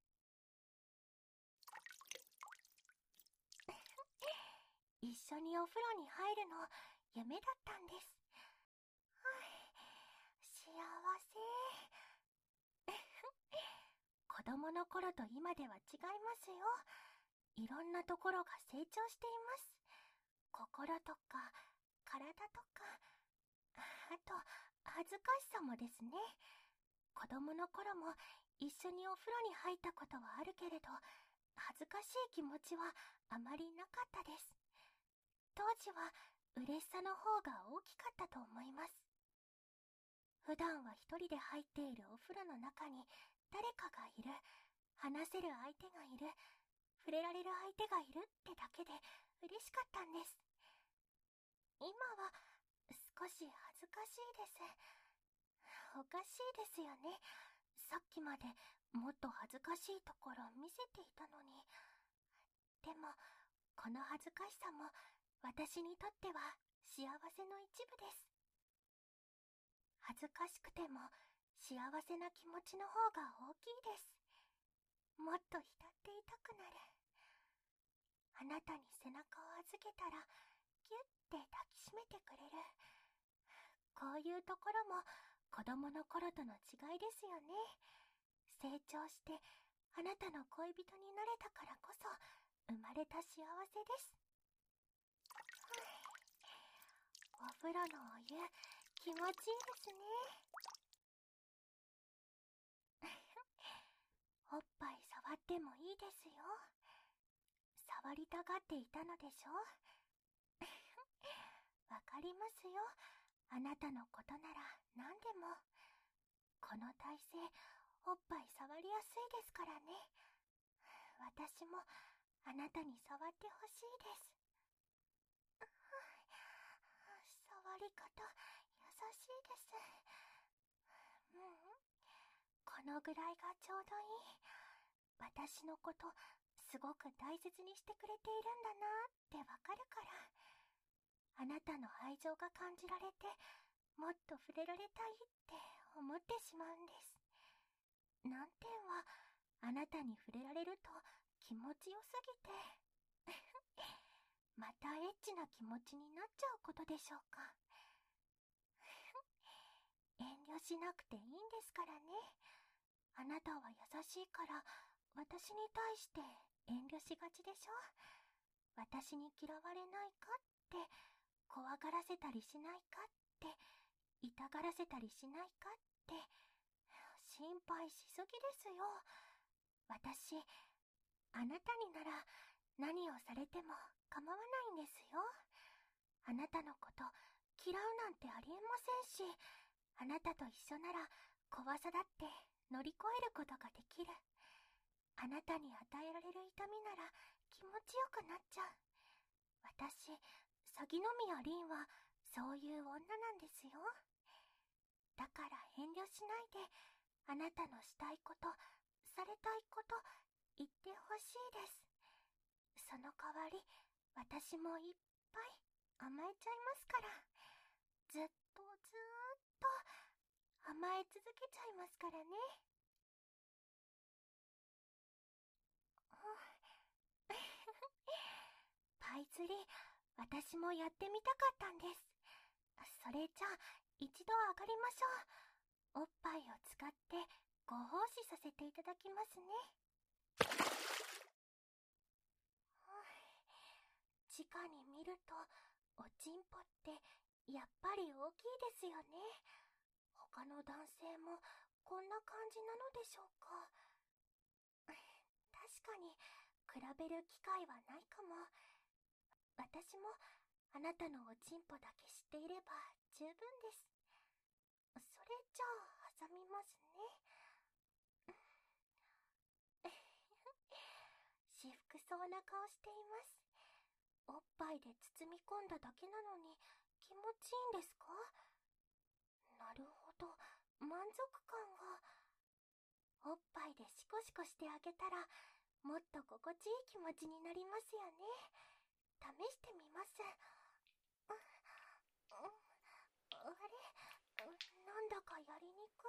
一緒にお風呂に入るの夢だったんです。 子供の頃と今では違いますよ。いろんなところが成長しています。心とか、体とか、あと、恥ずかしさもですね。子供の頃も一緒にお風呂に入ったことはあるけれど、恥ずかしい気持ちはあまりなかったです。当時は嬉しさの方が大きかったと思います。普段は一人で入っているお風呂の中に誰かがいる、話せる相手がいる、触れられる相手がいるってだけで嬉しかったんです。今は少し恥ずかしいです。おかしいですよね。さっきまでもっと恥ずかしいところ見せていたのに。でも、この恥ずかしさも私にとっては幸せの一部です。恥ずかしくても幸せな気持ちの方が大きいです。もっと浸っていたくなる。あなたに背中を預けたらギュッて抱きしめてくれる。こういうところも子供の頃との違いですよね。成長してあなたの恋人になれたからこそ生まれた幸せです。お風呂のお湯、気持ちいいですね。おっぱい触ってもいいですよ。触りたがっていたのでしょ。わかりますよ。あなたのことなら何でも。この体勢、おっぱい触りやすいですからね。私もあなたに触ってほしいです。触り方、優しいです。このぐらいがちょうどいい。私のこと、すごく大切にしてくれているんだなってわかるから。あなたの愛情が感じられて、もっと触れられたいって思ってしまうんです。難点は、あなたに触れられると気持ちよすぎてまたエッチな気持ちになっちゃうことでしょうか。遠慮しなくていいんですからね。あなたは優しいから私に対して遠慮しがちでしょ。私に嫌われないかって怖がらせたりしないかって痛がらせたりしないかって心配しすぎですよ。私、あなたになら何をされても構わないんですよ。あなたのこと嫌うなんてありえませんし、あなたと一緒なら怖さだって乗り越えることができる。あなたに与えられる痛みなら気持ちよくなっちゃう。私、鷺宮凛はそういう女なんですよ。だから遠慮しないで、あなたのしたいこと、されたいこと、言ってほしいです。その代わり、私もいっぱい甘えちゃいますから。ずっと甘え続けちゃいますからね。パイ釣り、私もやってみたかったんです。それじゃあ、一度上がりましょう。おっぱいを使ってご奉仕させていただきますね。直に見ると、おちんぽってやっぱり大きいですよね。他の男性もこんな感じなのでしょうか。確かに比べる機会はないかも。私もあなたのおちんぽだけ知っていれば十分です。それじゃあ挟みますね。至福そうな顔しています。おっぱいで包み込んだだけなのに気持ちいいんですか？なるほど、満足感が。おっぱいでシコシコしてあげたらもっと心地いい気持ちになりますよね。試してみます。あれ、なんだかやりにく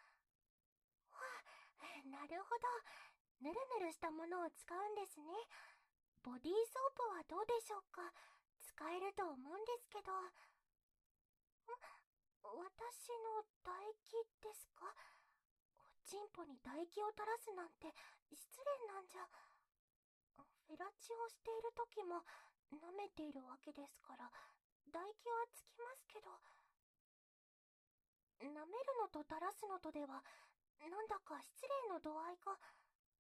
い。なるほど、ぬるぬるしたものを使うんですね。ボディーソープはどうでしょうか？使えると思うんですけど。 私の唾液ですか？おちんぽに唾液を垂らすなんて失礼なんじゃ。フェラチオをしている時も舐めているわけですから、唾液はつきますけど、舐めるのと垂らすのとでは、なんだか失礼の度合いが。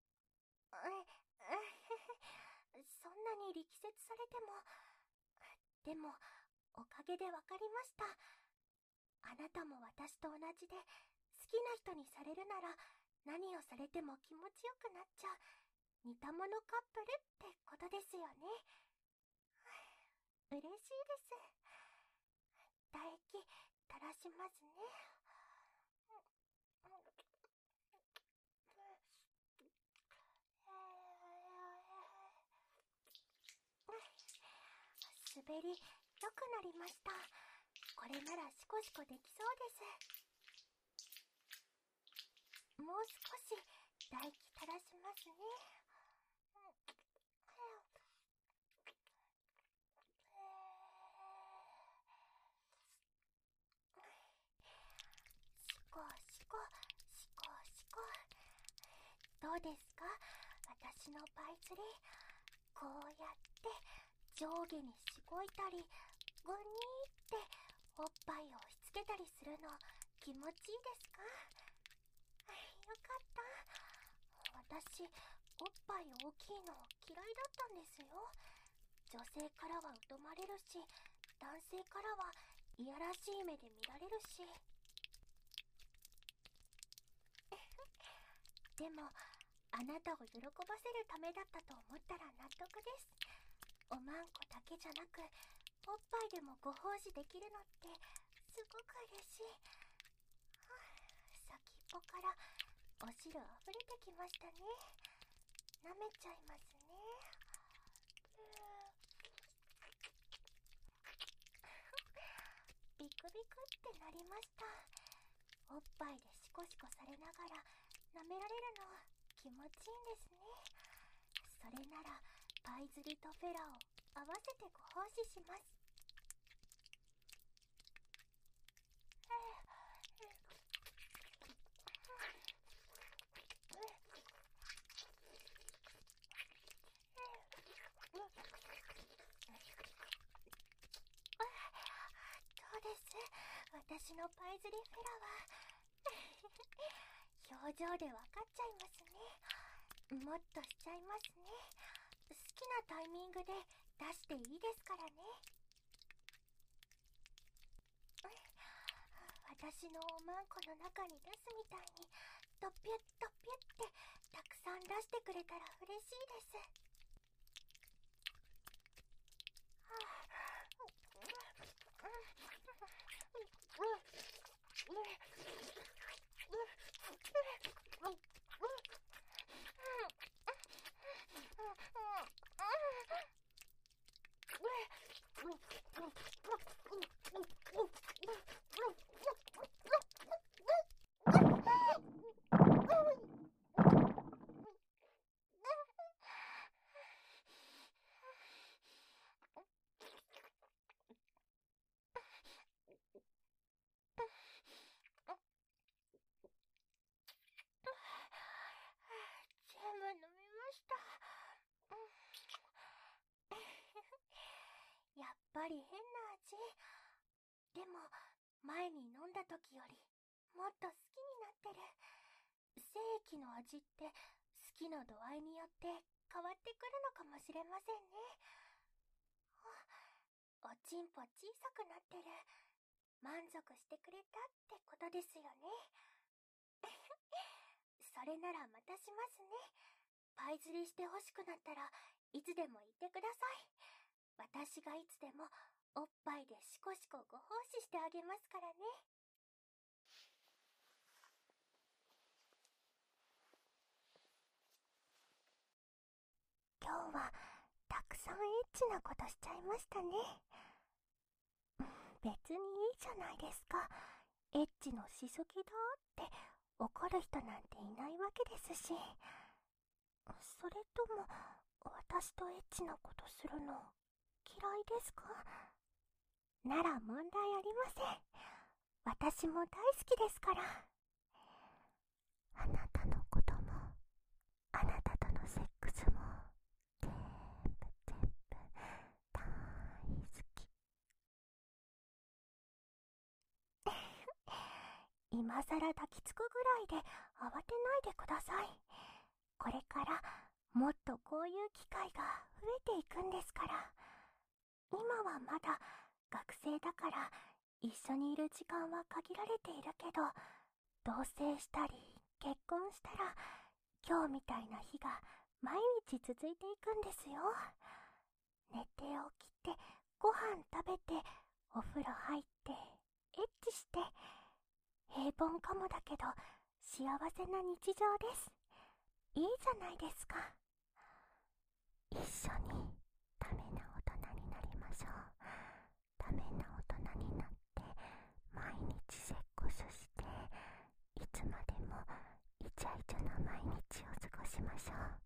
そんなに力説されても。でも、おかげでわかりました。あなたも私と同じで、好きな人にされるなら、何をされても気持ちよくなっちゃう、似たものカップルってことですよね。嬉しいです。唾液、垂らしますね。滑り、良くなりました。これならシコシコできそうです。もう少し唾液垂らしますね。シコシコ、シコシコ。どうですか、私のパイ釣り。こうやって上下にしごいたり、グニーっておっぱいを押し付けたりするの気持ちいいですか？よかった。私、おっぱい大きいの嫌いだったんですよ。女性からは疎まれるし、男性からはいやらしい目で見られるし。でも、あなたを喜ばせるためだったと思ったら納得です。おまんこだけじゃなく、おっぱいでもご奉仕できるのってすごく嬉しい。先っぽからお汁あふれてきましたね。舐めちゃいますね。ビクビクってなりました。おっぱいでシコシコされながら舐められるの気持ちいいんですね。それならパイ釣りとフェラを合わせてご奉仕します。どうです？私のパイ釣りフェラは。表情でわかっちゃいますね。もっとしちゃいますね。好きなタイミングで出していいですからね。私のおまんこの中に出すみたいにドピュッドピュッってたくさん出してくれたら嬉しいです。全部飲みました。やっぱり変な味。でも、前に飲んだ時よりもっと好きになってる。精液の味って好きの度合いによって変わってくるのかもしれませんね。おちんぽ小さくなってる。満足してくれたってことですよね。それならまたしますね。パイ釣りして欲しくなったらいつでも言ってください。私がいつでもおっぱいでシコシコご奉仕してあげますからね。今日はたくさんエッチなことしちゃいましたね。別にいいじゃないですか。エッチのしすぎだって怒る人なんていないわけですし。それとも私とエッチなことするの嫌いですか？なら問題ありません。 私も大好きですから。 あなたのことも、あなたとのセックスも、全部大好き。 今さら抱きつくぐらいで慌てないでください。これからもっとこういう機会が増えていくんですから。今はまだ学生だから一緒にいる時間は限られているけど、同棲したり結婚したら今日みたいな日が毎日続いていくんですよ。寝て起きてご飯食べてお風呂入ってエッチして、平凡かもだけど幸せな日常です。いいじゃないですか。 一緒にダメな大人になりましょう。ダメな大人になって毎日セックスして、いつまでもイチャイチャな毎日を過ごしましょう。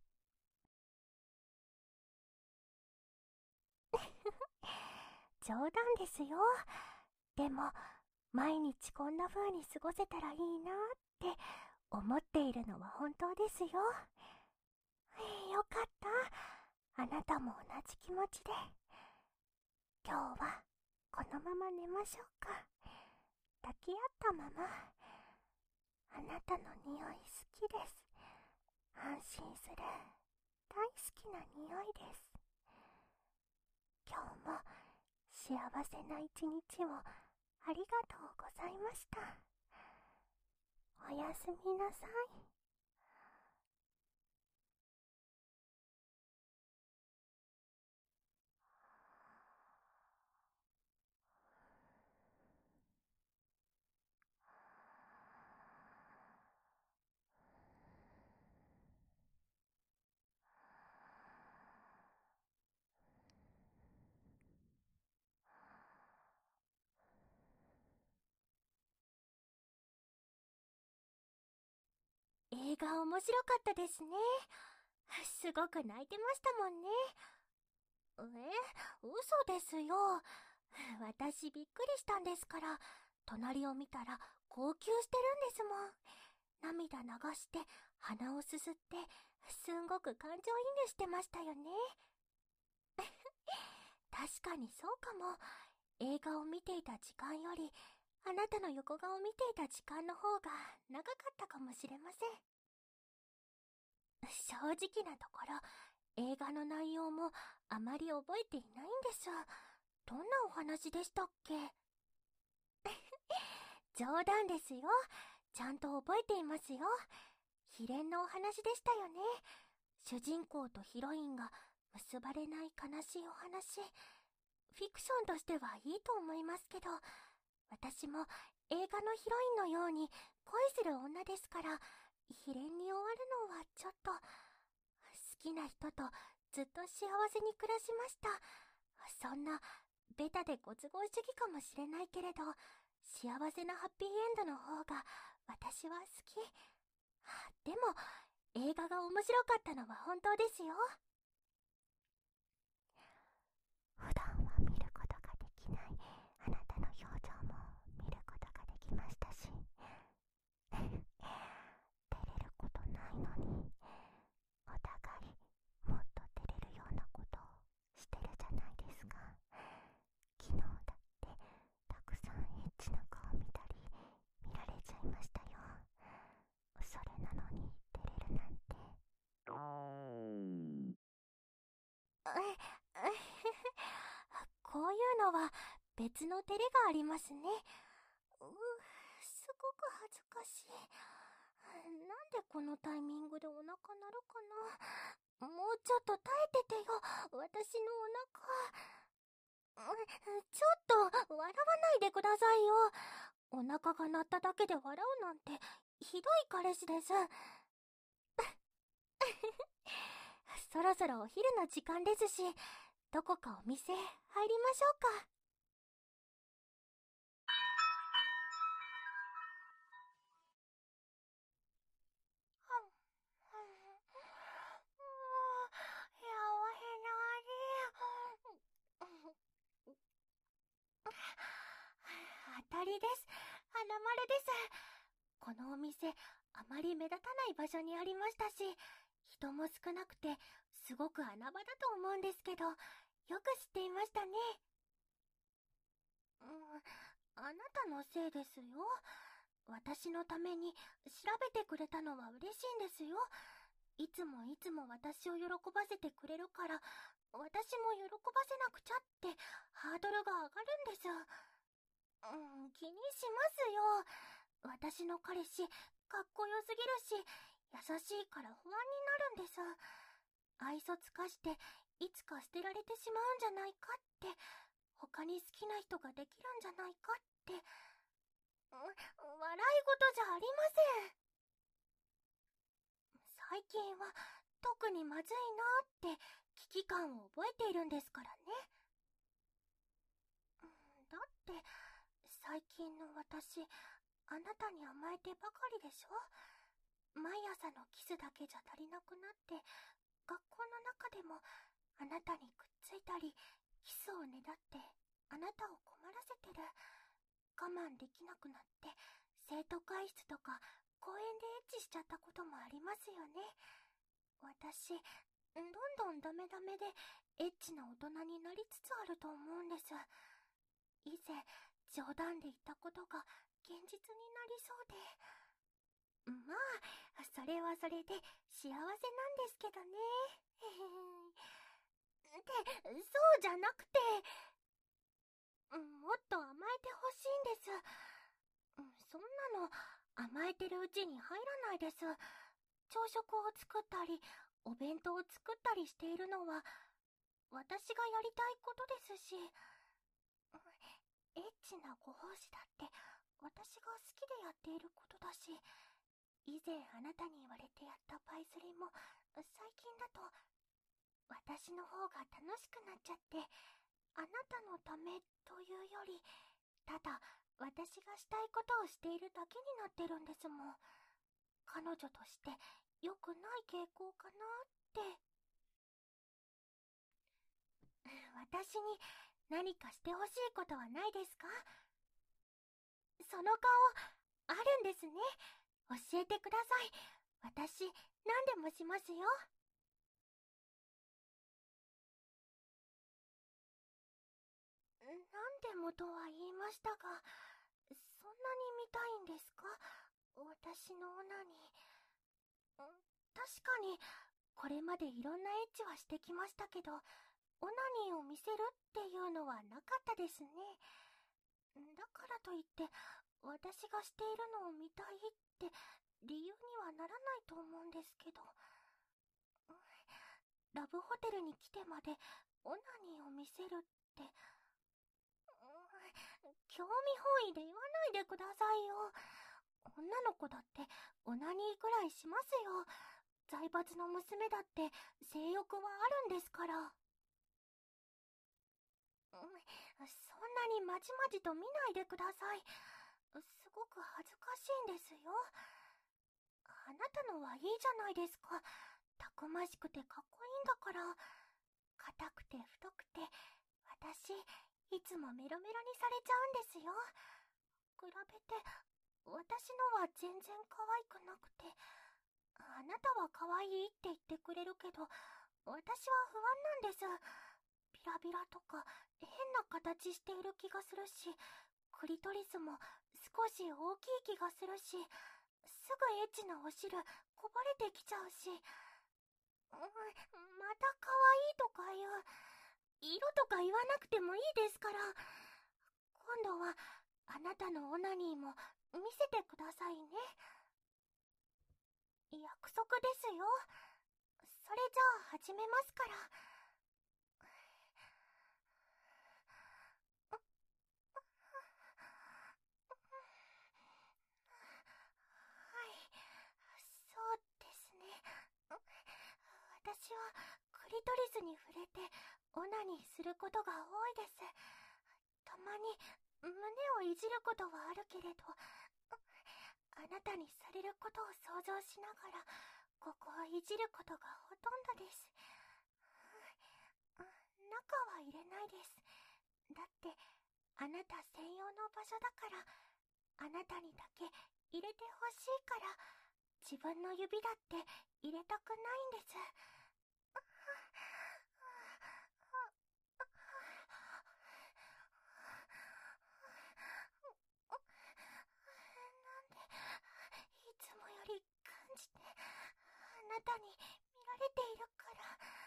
冗談ですよ。でも毎日こんな風に過ごせたらいいなって思っているのは本当ですよ。よかった。あなたも同じ気持ちで。今日はこのまま寝ましょうか。抱き合ったまま。あなたの匂い好きです。安心する大好きな匂いです。今日も幸せな一日をありがとうございました。おやすみなさい。映画面白かったですね。すごく泣いてましたもんね。嘘ですよ。私びっくりしたんですから。隣を見たら号泣してるんですもん。涙流して鼻をすすってすんごく感情移入してましたよね。確かにそうかも。映画を見ていた時間よりあなたの横顔を見ていた時間の方が長かったかもしれません。正直なところ映画の内容もあまり覚えていないんです。どんなお話でしたっけ？冗談ですよ。ちゃんと覚えていますよ。悲恋のお話でしたよね。主人公とヒロインが結ばれない悲しいお話。フィクションとしてはいいと思いますけど、私も映画のヒロインのように恋する女ですから、悲恋に終わるのはちょっと。好きな人とずっと幸せに暮らしました。そんなベタでご都合主義かもしれないけれど、幸せなハッピーエンドの方が私は好き。でも映画が面白かったのは本当ですよ。 普段は見ることができないあなたの表情も見ることができましたし、照れることないのに、お互いもっと照れるようなことをしてるじゃないですか。昨日だってたくさんエッチな顔見たり見られちゃいましたよ。それなのに照れるなんて。 こういうのは別の照れがありますね。すごく恥ずかしい。なんでこのタイミングでお腹鳴るかな。もうちょっと耐えててよ、私のお腹。ちょっと笑わないでくださいよ。お腹が鳴っただけで笑うなんてひどい彼氏です。そろそろお昼の時間ですし、どこかお店入りましょうか。当たりです。あ花丸です。このお店、あまり目立たない場所にありましたし、人も少なくて、すごく穴場だと思うんですけど、よく知っていましたね。あなたのせいですよ。私のために調べてくれたのは嬉しいんですよ。いつもいつも私を喜ばせてくれるから、私も喜ばせなくちゃってハードルが上がるんです。気にしますよ。私の彼氏、かっこよすぎるし、優しいから不安になるんです。愛想つかして、いつか捨てられてしまうんじゃないかって、他に好きな人ができるんじゃないかって、笑い事じゃありません。最近は特にまずいなーって危機感を覚えているんですからね。だって最近の私、あなたに甘えてばかりでしょ。毎朝のキスだけじゃ足りなくなって、学校の中でもあなたにくっついたり、キスをねだってあなたを困らせてる。我慢できなくなって生徒会室とか公園でエッチしちゃったこともありますよね。私、どんどんダメダメでエッチな大人になりつつあると思うんです。以前冗談で言ったことが現実になりそうで、まあそれはそれで幸せなんですけどね。ってそうじゃなくて、もっと甘えてほしいんです。そんなの甘えてるうちに入らないです。朝食を作ったりお弁当を作ったりしているのは私がやりたいことですし、エッチなご奉仕だって私が好きでやっていることだし、以前あなたに言われてやったパイスリも最近だと私の方が楽しくなっちゃって、あなたのためというより、ただ私がしたいことをしているだけになってるんですもん。彼女として良くない傾向かなって。私に何かしてほしいことはないですか？その顔あるんですね。教えてください。私何でもしますよ。何でもとは言いましたが、そんなに見たいんですか？私のオナニー。確かにこれまでいろんなエッチはしてきましたけど、オナニーを見せるっていうのはなかったですね。だからといって私がしているのを見たいって理由にはならないと思うんですけど、ラブホテルに来てまでオナニーを見せるって、興味本位で言わないでくださいよ。女の子だってオナニーくらいしますよ。財閥の娘だって性欲はあるんですから。そんなにまじまじと見ないでください。すごく恥ずかしいんですよ。あなたのはいいじゃないですか。たくましくてかっこいいんだから。硬くて太くて、私いつもメロメロにされちゃうんですよ。比べて私のは全然可愛くなくて、あなたは可愛いって言ってくれるけど、私は不安なんです。ビラビラとか変な形している気がするし、クリトリスも少し大きい気がするし、すぐエッチなお汁こぼれてきちゃうし、また可愛いとか色とか言わなくてもいいですから。今度はあなたのオナニーも見せてくださいね。約束ですよ。それじゃあ始めますから。はい、そうですね。私はクリトリスに触れてオナニーすることが多いです。たまに胸をいじることはあるけれど、あなたにされることを想像しながらここをいじることがほとんどです。中は入れないです。だってあなた専用の場所だから、 あなたにだけ入れてほしいから、自分の指だって入れたくないんです。なんで、いつもより感じて、あなたに見られているから。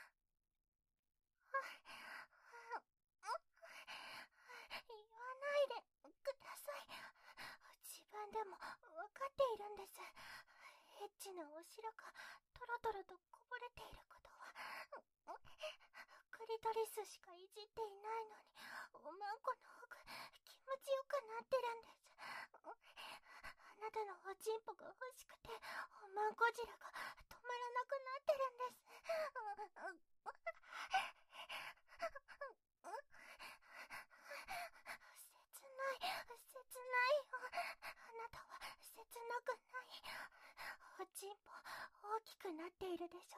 言わないでください。自分でもわかっているんです。エッチなお汁がトロトロとこぼれていることは。クリトリスしかいじっていないのに、おまんこの奥気持ちよくなってるんです。あなたのおちんぽが欲しくて、おまんこ汁が止まらなくなってるんです。切ないよ。あなたは切なくない。おちんぽ大きくなっているでしょ。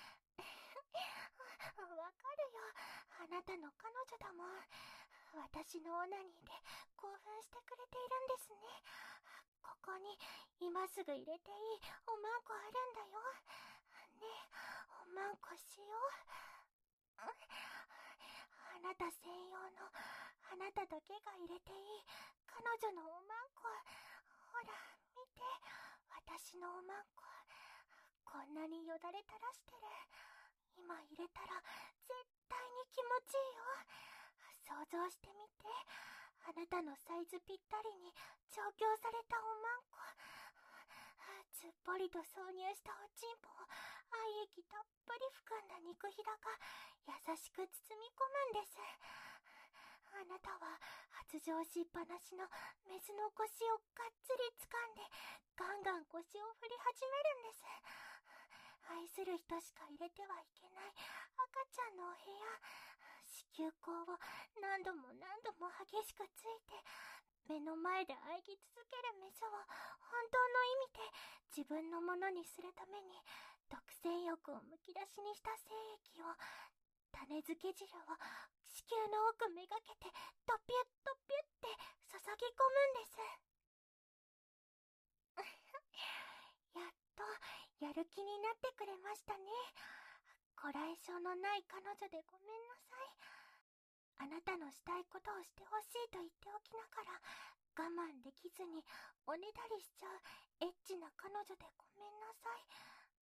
わかるよ。あなたの彼女だもん。私のオナニーで興奮してくれているんですね。ここに今すぐ入れていいおまんこあるんだよ。ねえ、おまんこしよう。あなた専用の、あなただけが入れていい彼女のおまんこ。ほら見て、私のおまんここんなによだれ垂らしてる。今入れたら絶対に気持ちいいよ。想像してみて、あなたのサイズぴったりに調教されたおまんこ。ずっぽりと挿入したおちんぽを愛液たっぷり含んだ肉ひだが優しく包み込むんです。あなたは発情しっぱなしのメスの腰をがっつり掴んで、ガンガン腰を振り始めるんです。愛する人しか入れてはいけない赤ちゃんのお部屋。子宮口を何度も何度も激しくついて、目の前で喘ぎ続けるメスを本当の意味で自分のものにするために、独占欲をむき出しにした精液を、種付け汁を子宮の奥めがけてドピュッドピュッって注ぎ込むんです。やっとやる気になってくれましたね。ご来渉のない彼女でごめんなさい。あなたのしたいことをしてほしいと言っておきながら、我慢できずにおねだりしちゃうエッチな彼女でごめんなさい。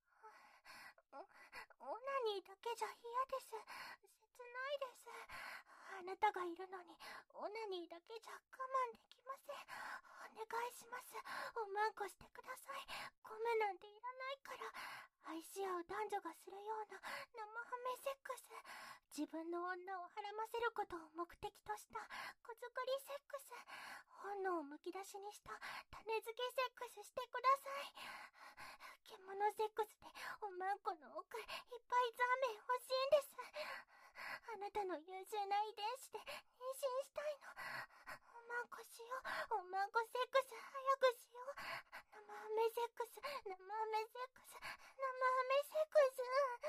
オナニーだけじゃ嫌です。切ないです。あなたがいるのにオナニーだけじゃ我慢できません。お願いします。おまんこしてください。ゴムなんていらないから。愛し合う男女がするような生ハメセックス。自分の女をはらませることを目的とした子作りセックス。本能をむき出しにした種付けセックスしてください。獣セックスでおまんこの奥いっぱいザーメン欲しいんです。あなたの優秀な遺伝子で妊娠したいの。おまんこしよう。おまんこセックス早くしよう。生ハメセックス、生ハメセックス、生ハメセックス。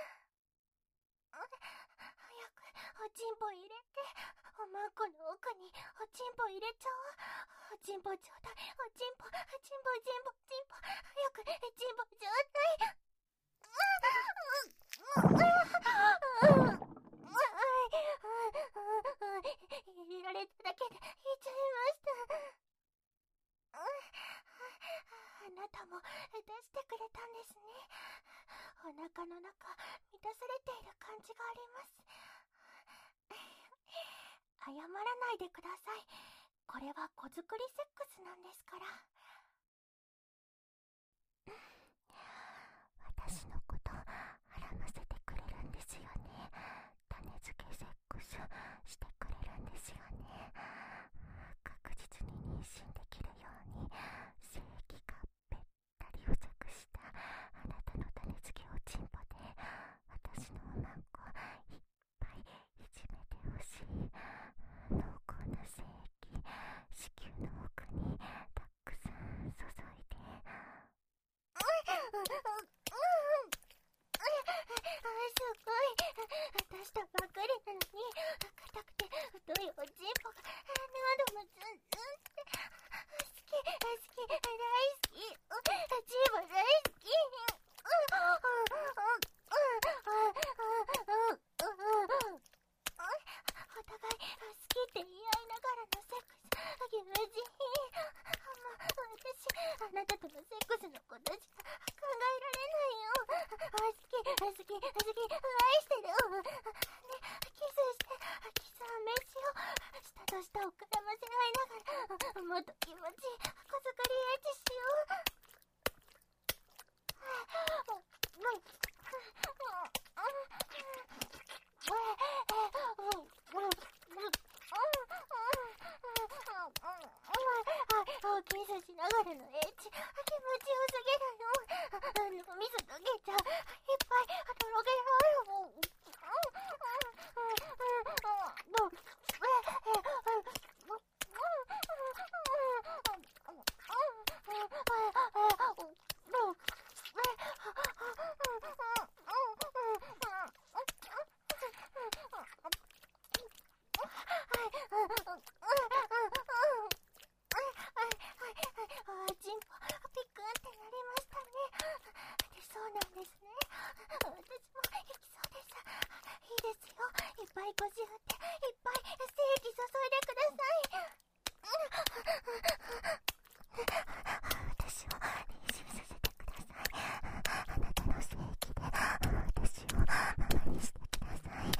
早くおちんぽ入れて。おまんこの奥におちんぽ入れちゃおう。おちんぽちょうだい。おちんぽ、ちんぽちんぽちんぽ。早くちんぽちょうだい。入れられただけで言っちゃいました。あなたも出してくれたんですね。お腹の中満たされている感じがあります。謝らないでください。これは子作りセックスなんですから。 私のことはらませてくれるんですよね。種付けセックスしてくれるんですよね。確実に妊娠できるように精液がべったり付着したあなたの種付けおちんぽで、私のおまんこいっぱいいじめてほしい。濃厚な精液、子宮の奥にたくさん注いで。 すごい。出したばっかりなのに、硬くて太いおちんぽが何度もツンツンって。好き、大好き。チーも大好き。お互い好きって言い合いながらのセックス、友人。私、あなたとのセックスのことしか考えられないよ。好き、愛してる。ね、キスして、キスは飯を、舌と舌を絡ませ合いながら、もっと気持ちいい、こそくりエッチしよう。キスしながらのエッチ、気持ちよすぎるよ。水かけちゃう。いっぱいとろけるよ。チンポピクンってなりましたね。そうなんですね。私も行きそうです。いいですよ。いっぱい腰振って、いっぱい精液注いでください。 私を妊娠させてください。あなたの精液で私をママにしてください。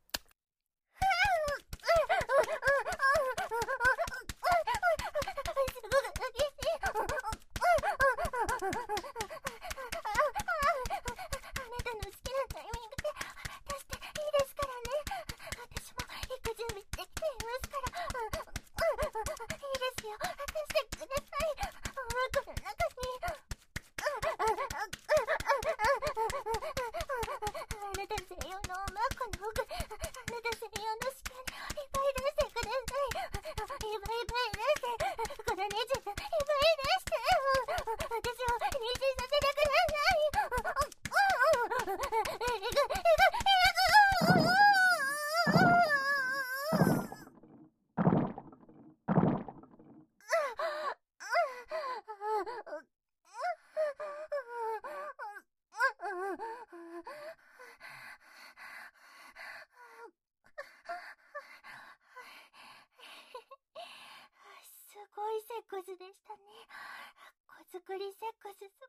すごいセックスでしたね。子作りセックスすごいです。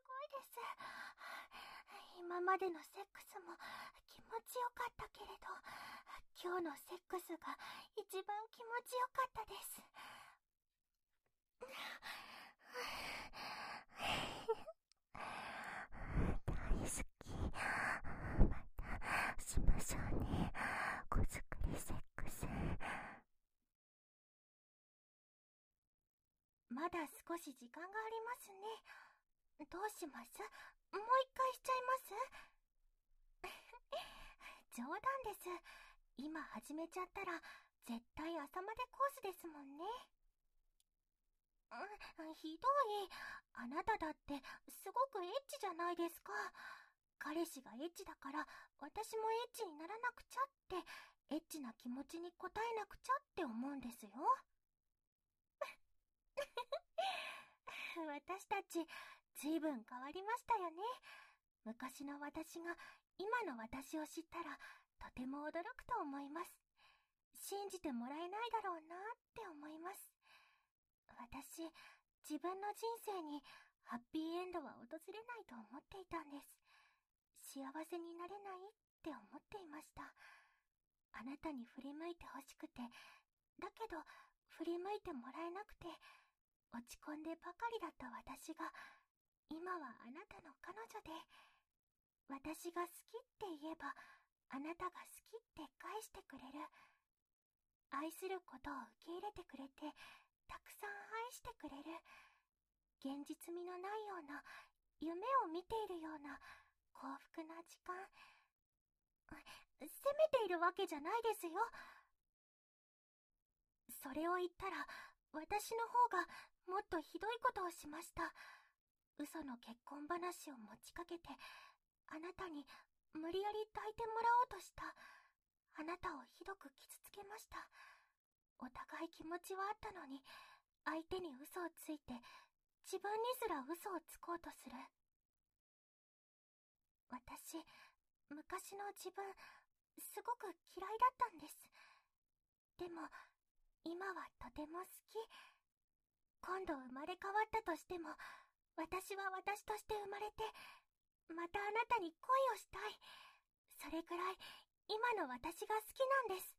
今までのセックスも気持ちよかったけれど、今日のセックスが一番気持ちよかったです。 大好き。またしましょうね。子作りセックス。 まだ少し時間がありますね。どうします？もう一回しちゃいます冗談です。今始めちゃったら絶対朝までコースですもんね。ひどい。あなただってすごくエッチじゃないですか。彼氏がエッチだから私もエッチにならなくちゃって、エッチな気持ちに応えなくちゃって思うんですよ。私たちずいぶん変わりましたよね。昔の私が今の私を知ったらとても驚くと思います。信じてもらえないだろうなって思います。私、自分の人生にハッピーエンドは訪れないと思っていたんです。幸せになれないって思っていました。あなたに振り向いてほしくて、だけど振り向いてもらえなくて落ち込んでばかりだった私が、今はあなたの彼女で、私が好きって言えばあなたが好きって返してくれる。愛することを受け入れてくれて、たくさん愛してくれる。現実味のないような、夢を見ているような幸福な時間。責めているわけじゃないですよ。それを言ったら私の方がもっとひどいことをしました。嘘の結婚話を持ちかけて、あなたに無理やり抱いてもらおうとした。 あなたをひどく傷つけました。お互い気持ちはあったのに、相手に嘘をついて、自分にすら嘘をつこうとする。私、昔の自分、すごく嫌いだったんです。でも、今はとても好き。今度生まれ変わったとしても、私は私として生まれて、またあなたに恋をしたい。それくらい、今の私が好きなんです。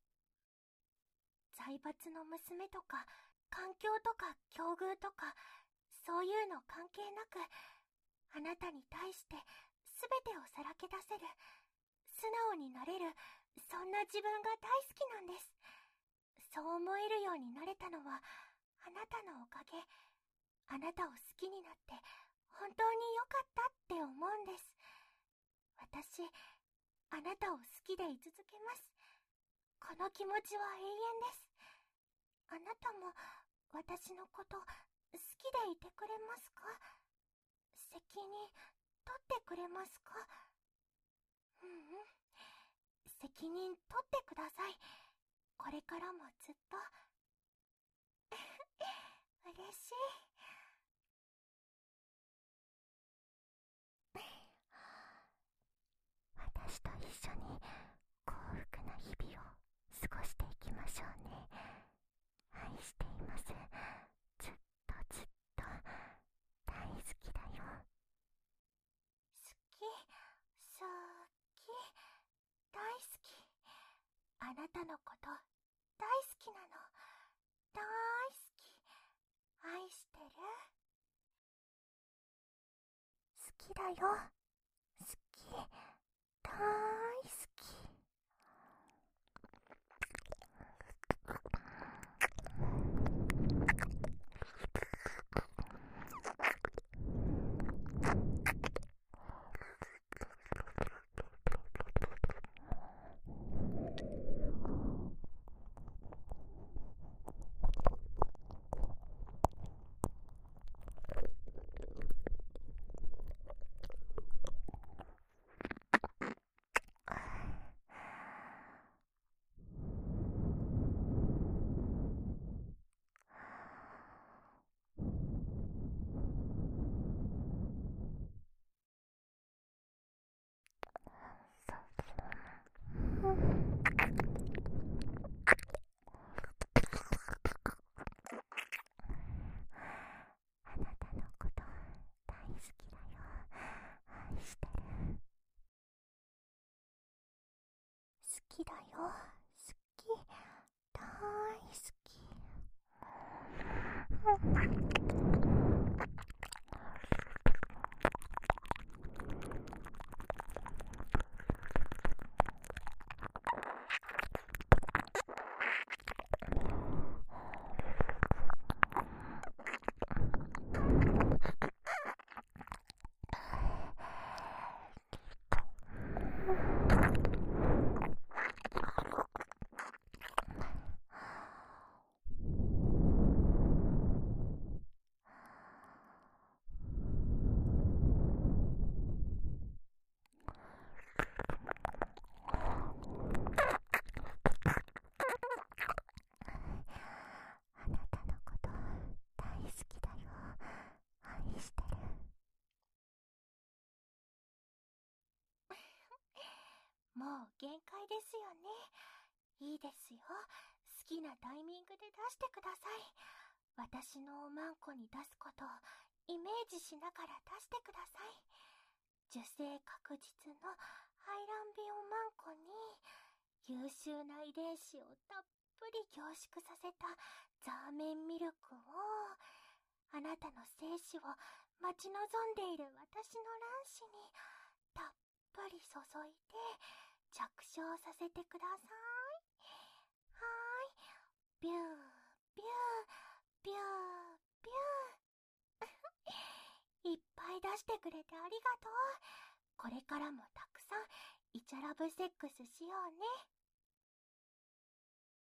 財閥の娘とか、環境とか境遇とか、そういうの関係なく、あなたに対して全てをさらけ出せる、素直になれる、そんな自分が大好きなんです。そう思えるようになれたのは、あなたのおかげ。あなたを好きになって、本当に良かったって思うんです。私、あなたを好きでい続けます。この気持ちは永遠です。あなたも、私のこと、好きでいてくれますか？責任、取ってくれますか？うんうん。責任取ってください。これからもずっと。嬉しい。 私と一緒に幸福な日々を過ごしていきましょうね。愛しています。ずっとずっと大好きだよ。 好き、大好き。あなたのこと大好きなの。大好き。愛してる。 好きだよ。好き。大好き。あなたのこと大好きだよ。愛してる。好きだよ。好き。大好き。あなたのこと大好きだよ。愛してる。 もう限界ですよね。いいですよ。好きなタイミングで出してください。私のおまんこに出すことをイメージしながら出してください。受精確実の排卵美おまんこに優秀な遺伝子をたっぷり凝縮させたザーメンミルクを、あなたの精子を待ち望んでいる私の卵子にたっぷり注いで着床させてください。はーい。ビュー、ビュー、ビュー、ビュー。いっぱい出してくれてありがとう。これからもたくさんイチャラブセックスしようね。